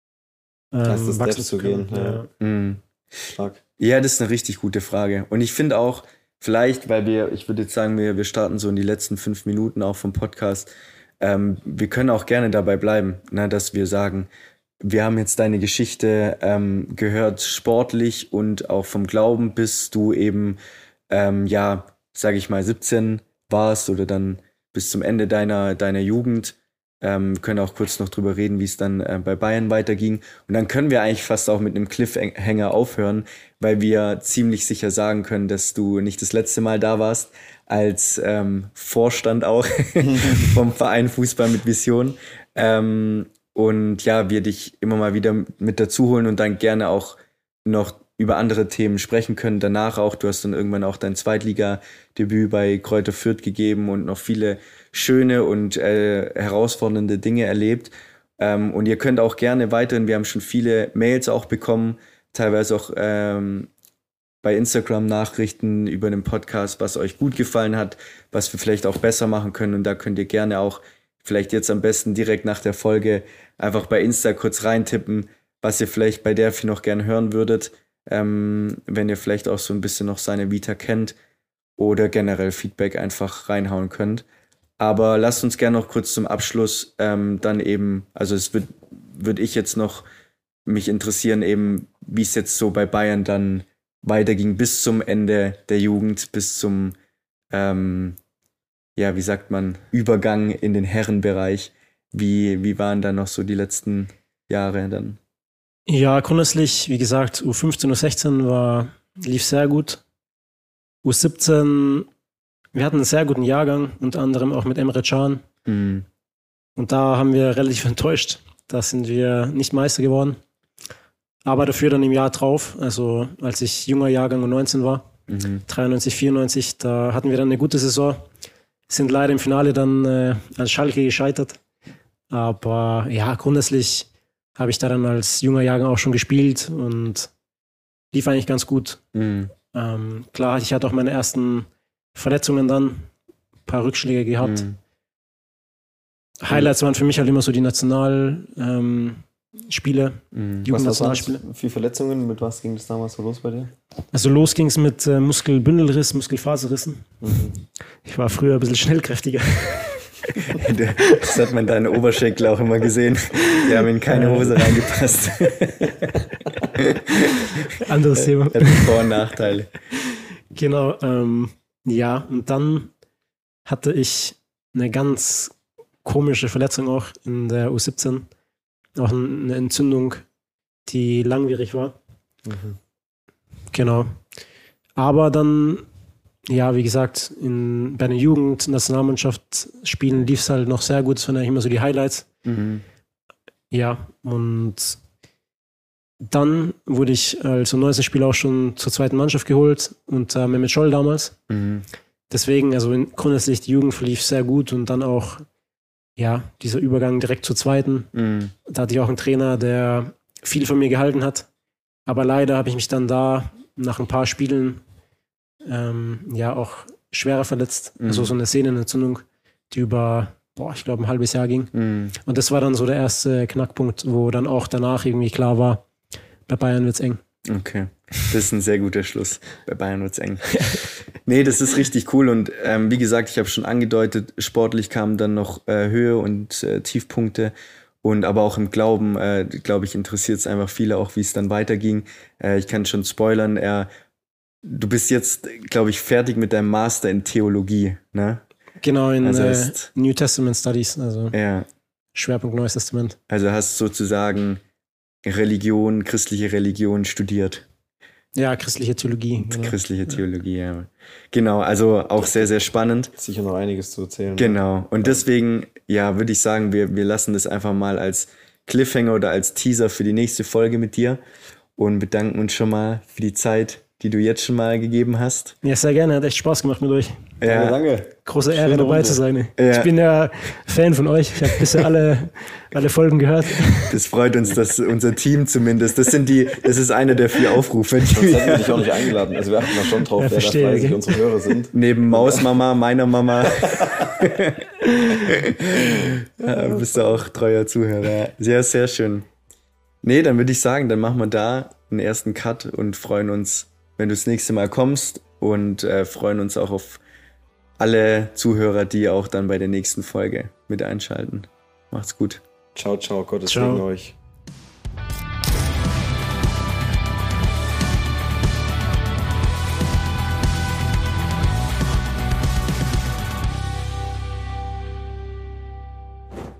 ähm, das ist wachsen zu gehen. Ja. Ja. Mhm. Stark. Ja, das ist eine richtig gute Frage. Und ich finde auch, vielleicht, weil wir, ich würde jetzt sagen, wir, wir starten so in die letzten fünf Minuten auch vom Podcast, ähm, wir können auch gerne dabei bleiben, ne, dass wir sagen, wir haben jetzt deine Geschichte ähm, gehört, sportlich und auch vom Glauben, bis du eben, ähm, ja, sage ich mal, siebzehn warst oder dann bis zum Ende deiner, deiner Jugend. Ähm, können auch kurz noch drüber reden, wie es dann äh, bei Bayern weiterging. Und dann können wir eigentlich fast auch mit einem Cliffhanger aufhören, weil wir ziemlich sicher sagen können, dass du nicht das letzte Mal da warst, als ähm, Vorstand auch vom Verein Fußball mit Vision. Ähm, und ja, wir dich immer mal wieder mit dazu holen und dann gerne auch noch über andere Themen sprechen können. Danach auch, du hast dann irgendwann auch dein Zweitliga-Debüt bei Kräuter Fürth gegeben und noch viele schöne und äh, herausfordernde Dinge erlebt. Ähm, und ihr könnt auch gerne weiterhin, wir haben schon viele Mails auch bekommen, teilweise auch ähm, bei Instagram Nachrichten über den Podcast, was euch gut gefallen hat, was wir vielleicht auch besser machen können. Und da könnt ihr gerne auch vielleicht jetzt am besten direkt nach der Folge einfach bei Insta kurz reintippen, was ihr vielleicht bei Delphi noch gerne hören würdet. Ähm, wenn ihr vielleicht auch so ein bisschen noch seine Vita kennt oder generell Feedback einfach reinhauen könnt. Aber lasst uns gerne noch kurz zum Abschluss ähm, dann eben, also es wird, würde ich jetzt noch mich interessieren eben, wie es jetzt so bei Bayern dann weiterging bis zum Ende der Jugend, bis zum, ähm, ja, wie sagt man, Übergang in den Herrenbereich. Wie, wie waren dann noch so die letzten Jahre dann? Ja, grundsätzlich, wie gesagt, U fünfzehn, U sechzehn war, lief sehr gut. U siebzehn, wir hatten einen sehr guten Jahrgang, unter anderem auch mit Emre Can. Mhm. Und da haben wir relativ enttäuscht. Da sind wir nicht Meister geworden. Aber dafür dann im Jahr drauf, also als ich junger Jahrgang U neunzehn war, Mhm. dreiundneunzig, vierundneunzig, da hatten wir dann eine gute Saison. Sind leider im Finale dann äh, an Schalke gescheitert. Aber ja, grundsätzlich habe ich da dann als junger Jahrgang auch schon gespielt und lief eigentlich ganz gut. Mhm. Ähm, klar, ich hatte auch meine ersten Verletzungen dann, ein paar Rückschläge gehabt. Mhm. Highlights waren für mich halt immer so die Nationalspiele, ähm, Spiele, Mhm. Jugendnationalspiele. Wie Verletzungen? Mit was ging das damals so los bei dir? Also los ging es mit äh, Muskelbündelriss, Muskelfaserrissen. Mhm. Ich war früher ein bisschen schnellkräftiger. Das hat man deine Oberschenkel auch immer gesehen. Die haben in keine Hose reingepasst. Anderes Thema. Hat Vor- und Nachteile. Genau, ähm, ja, und dann hatte ich eine ganz komische Verletzung auch in der U siebzehn. Auch eine Entzündung, die langwierig war. Mhm. Genau. Aber dann, ja, wie gesagt, in, bei der Jugend-Nationalmannschaft spielen lief es halt noch sehr gut. Das waren eigentlich immer so die Highlights. Mhm. Ja, und dann wurde ich als U neunzehn-Spieler auch schon zur zweiten Mannschaft geholt unter Mehmet Scholl damals. Mhm. Deswegen, also in, grundsätzlich, die Jugend verlief sehr gut und dann auch, ja, dieser Übergang direkt zur zweiten. Mhm. Da hatte ich auch einen Trainer, der viel von mir gehalten hat. Aber leider habe ich mich dann da nach ein paar Spielen ähm, ja auch schwerer verletzt. Mhm. Also so eine Sehnenentzündung, die über, boah, ich glaube, ein halbes Jahr ging. Mhm. Und das war dann so der erste Knackpunkt, wo dann auch danach irgendwie klar war, bei Bayern wird's eng. Okay, das ist ein sehr guter Schluss. Bei Bayern wird's eng. Nee, das ist richtig cool und ähm, wie gesagt, ich habe schon angedeutet, sportlich kamen dann noch äh, Höhe und äh, Tiefpunkte und aber auch im Glauben, äh, glaube ich, interessiert es einfach viele auch, wie es dann weiterging. Äh, ich kann schon spoilern, äh, du bist jetzt, glaube ich, fertig mit deinem Master in Theologie, ne? Genau, in Also äh, ist- New Testament Studies, also Ja, Schwerpunkt Neues Testament. also hast sozusagen Religion, christliche Religion studiert. Ja, christliche Theologie. Genau. Christliche Theologie, ja. Genau, also auch sehr, sehr spannend. Sicher noch einiges zu erzählen. Genau. Und deswegen, ja, würde ich sagen, wir, wir lassen das einfach mal als Cliffhanger oder als Teaser für die nächste Folge mit dir und bedanken uns schon mal für die Zeit, die du jetzt schon mal gegeben hast. Ja, sehr gerne, hat echt Spaß gemacht mit euch. Danke, danke. Große Ehre, Schöne dabei Runde. zu sein. Ja. Ich bin ja Fan von euch. Ich habe bisher alle, alle Folgen gehört. Das freut uns, dass unser Team zumindest, das sind die, das ist einer der vier Aufrufe, die Sonst hätten wir wir dich auch nicht eingeladen. Also wir achten da schon drauf, Ja, wer da verstehe, fleißig okay. unsere Hörer sind. neben Mausmama, meiner Mama, ja, bist du auch treuer Zuhörer. Sehr, sehr schön. Nee, dann würde ich sagen, dann machen wir da einen ersten Cut und freuen uns, wenn du das nächste Mal kommst und äh, freuen uns auch auf alle Zuhörer, die auch dann bei der nächsten Folge mit einschalten. Macht's gut. Ciao, ciao, Gottes Ciao. Segen euch.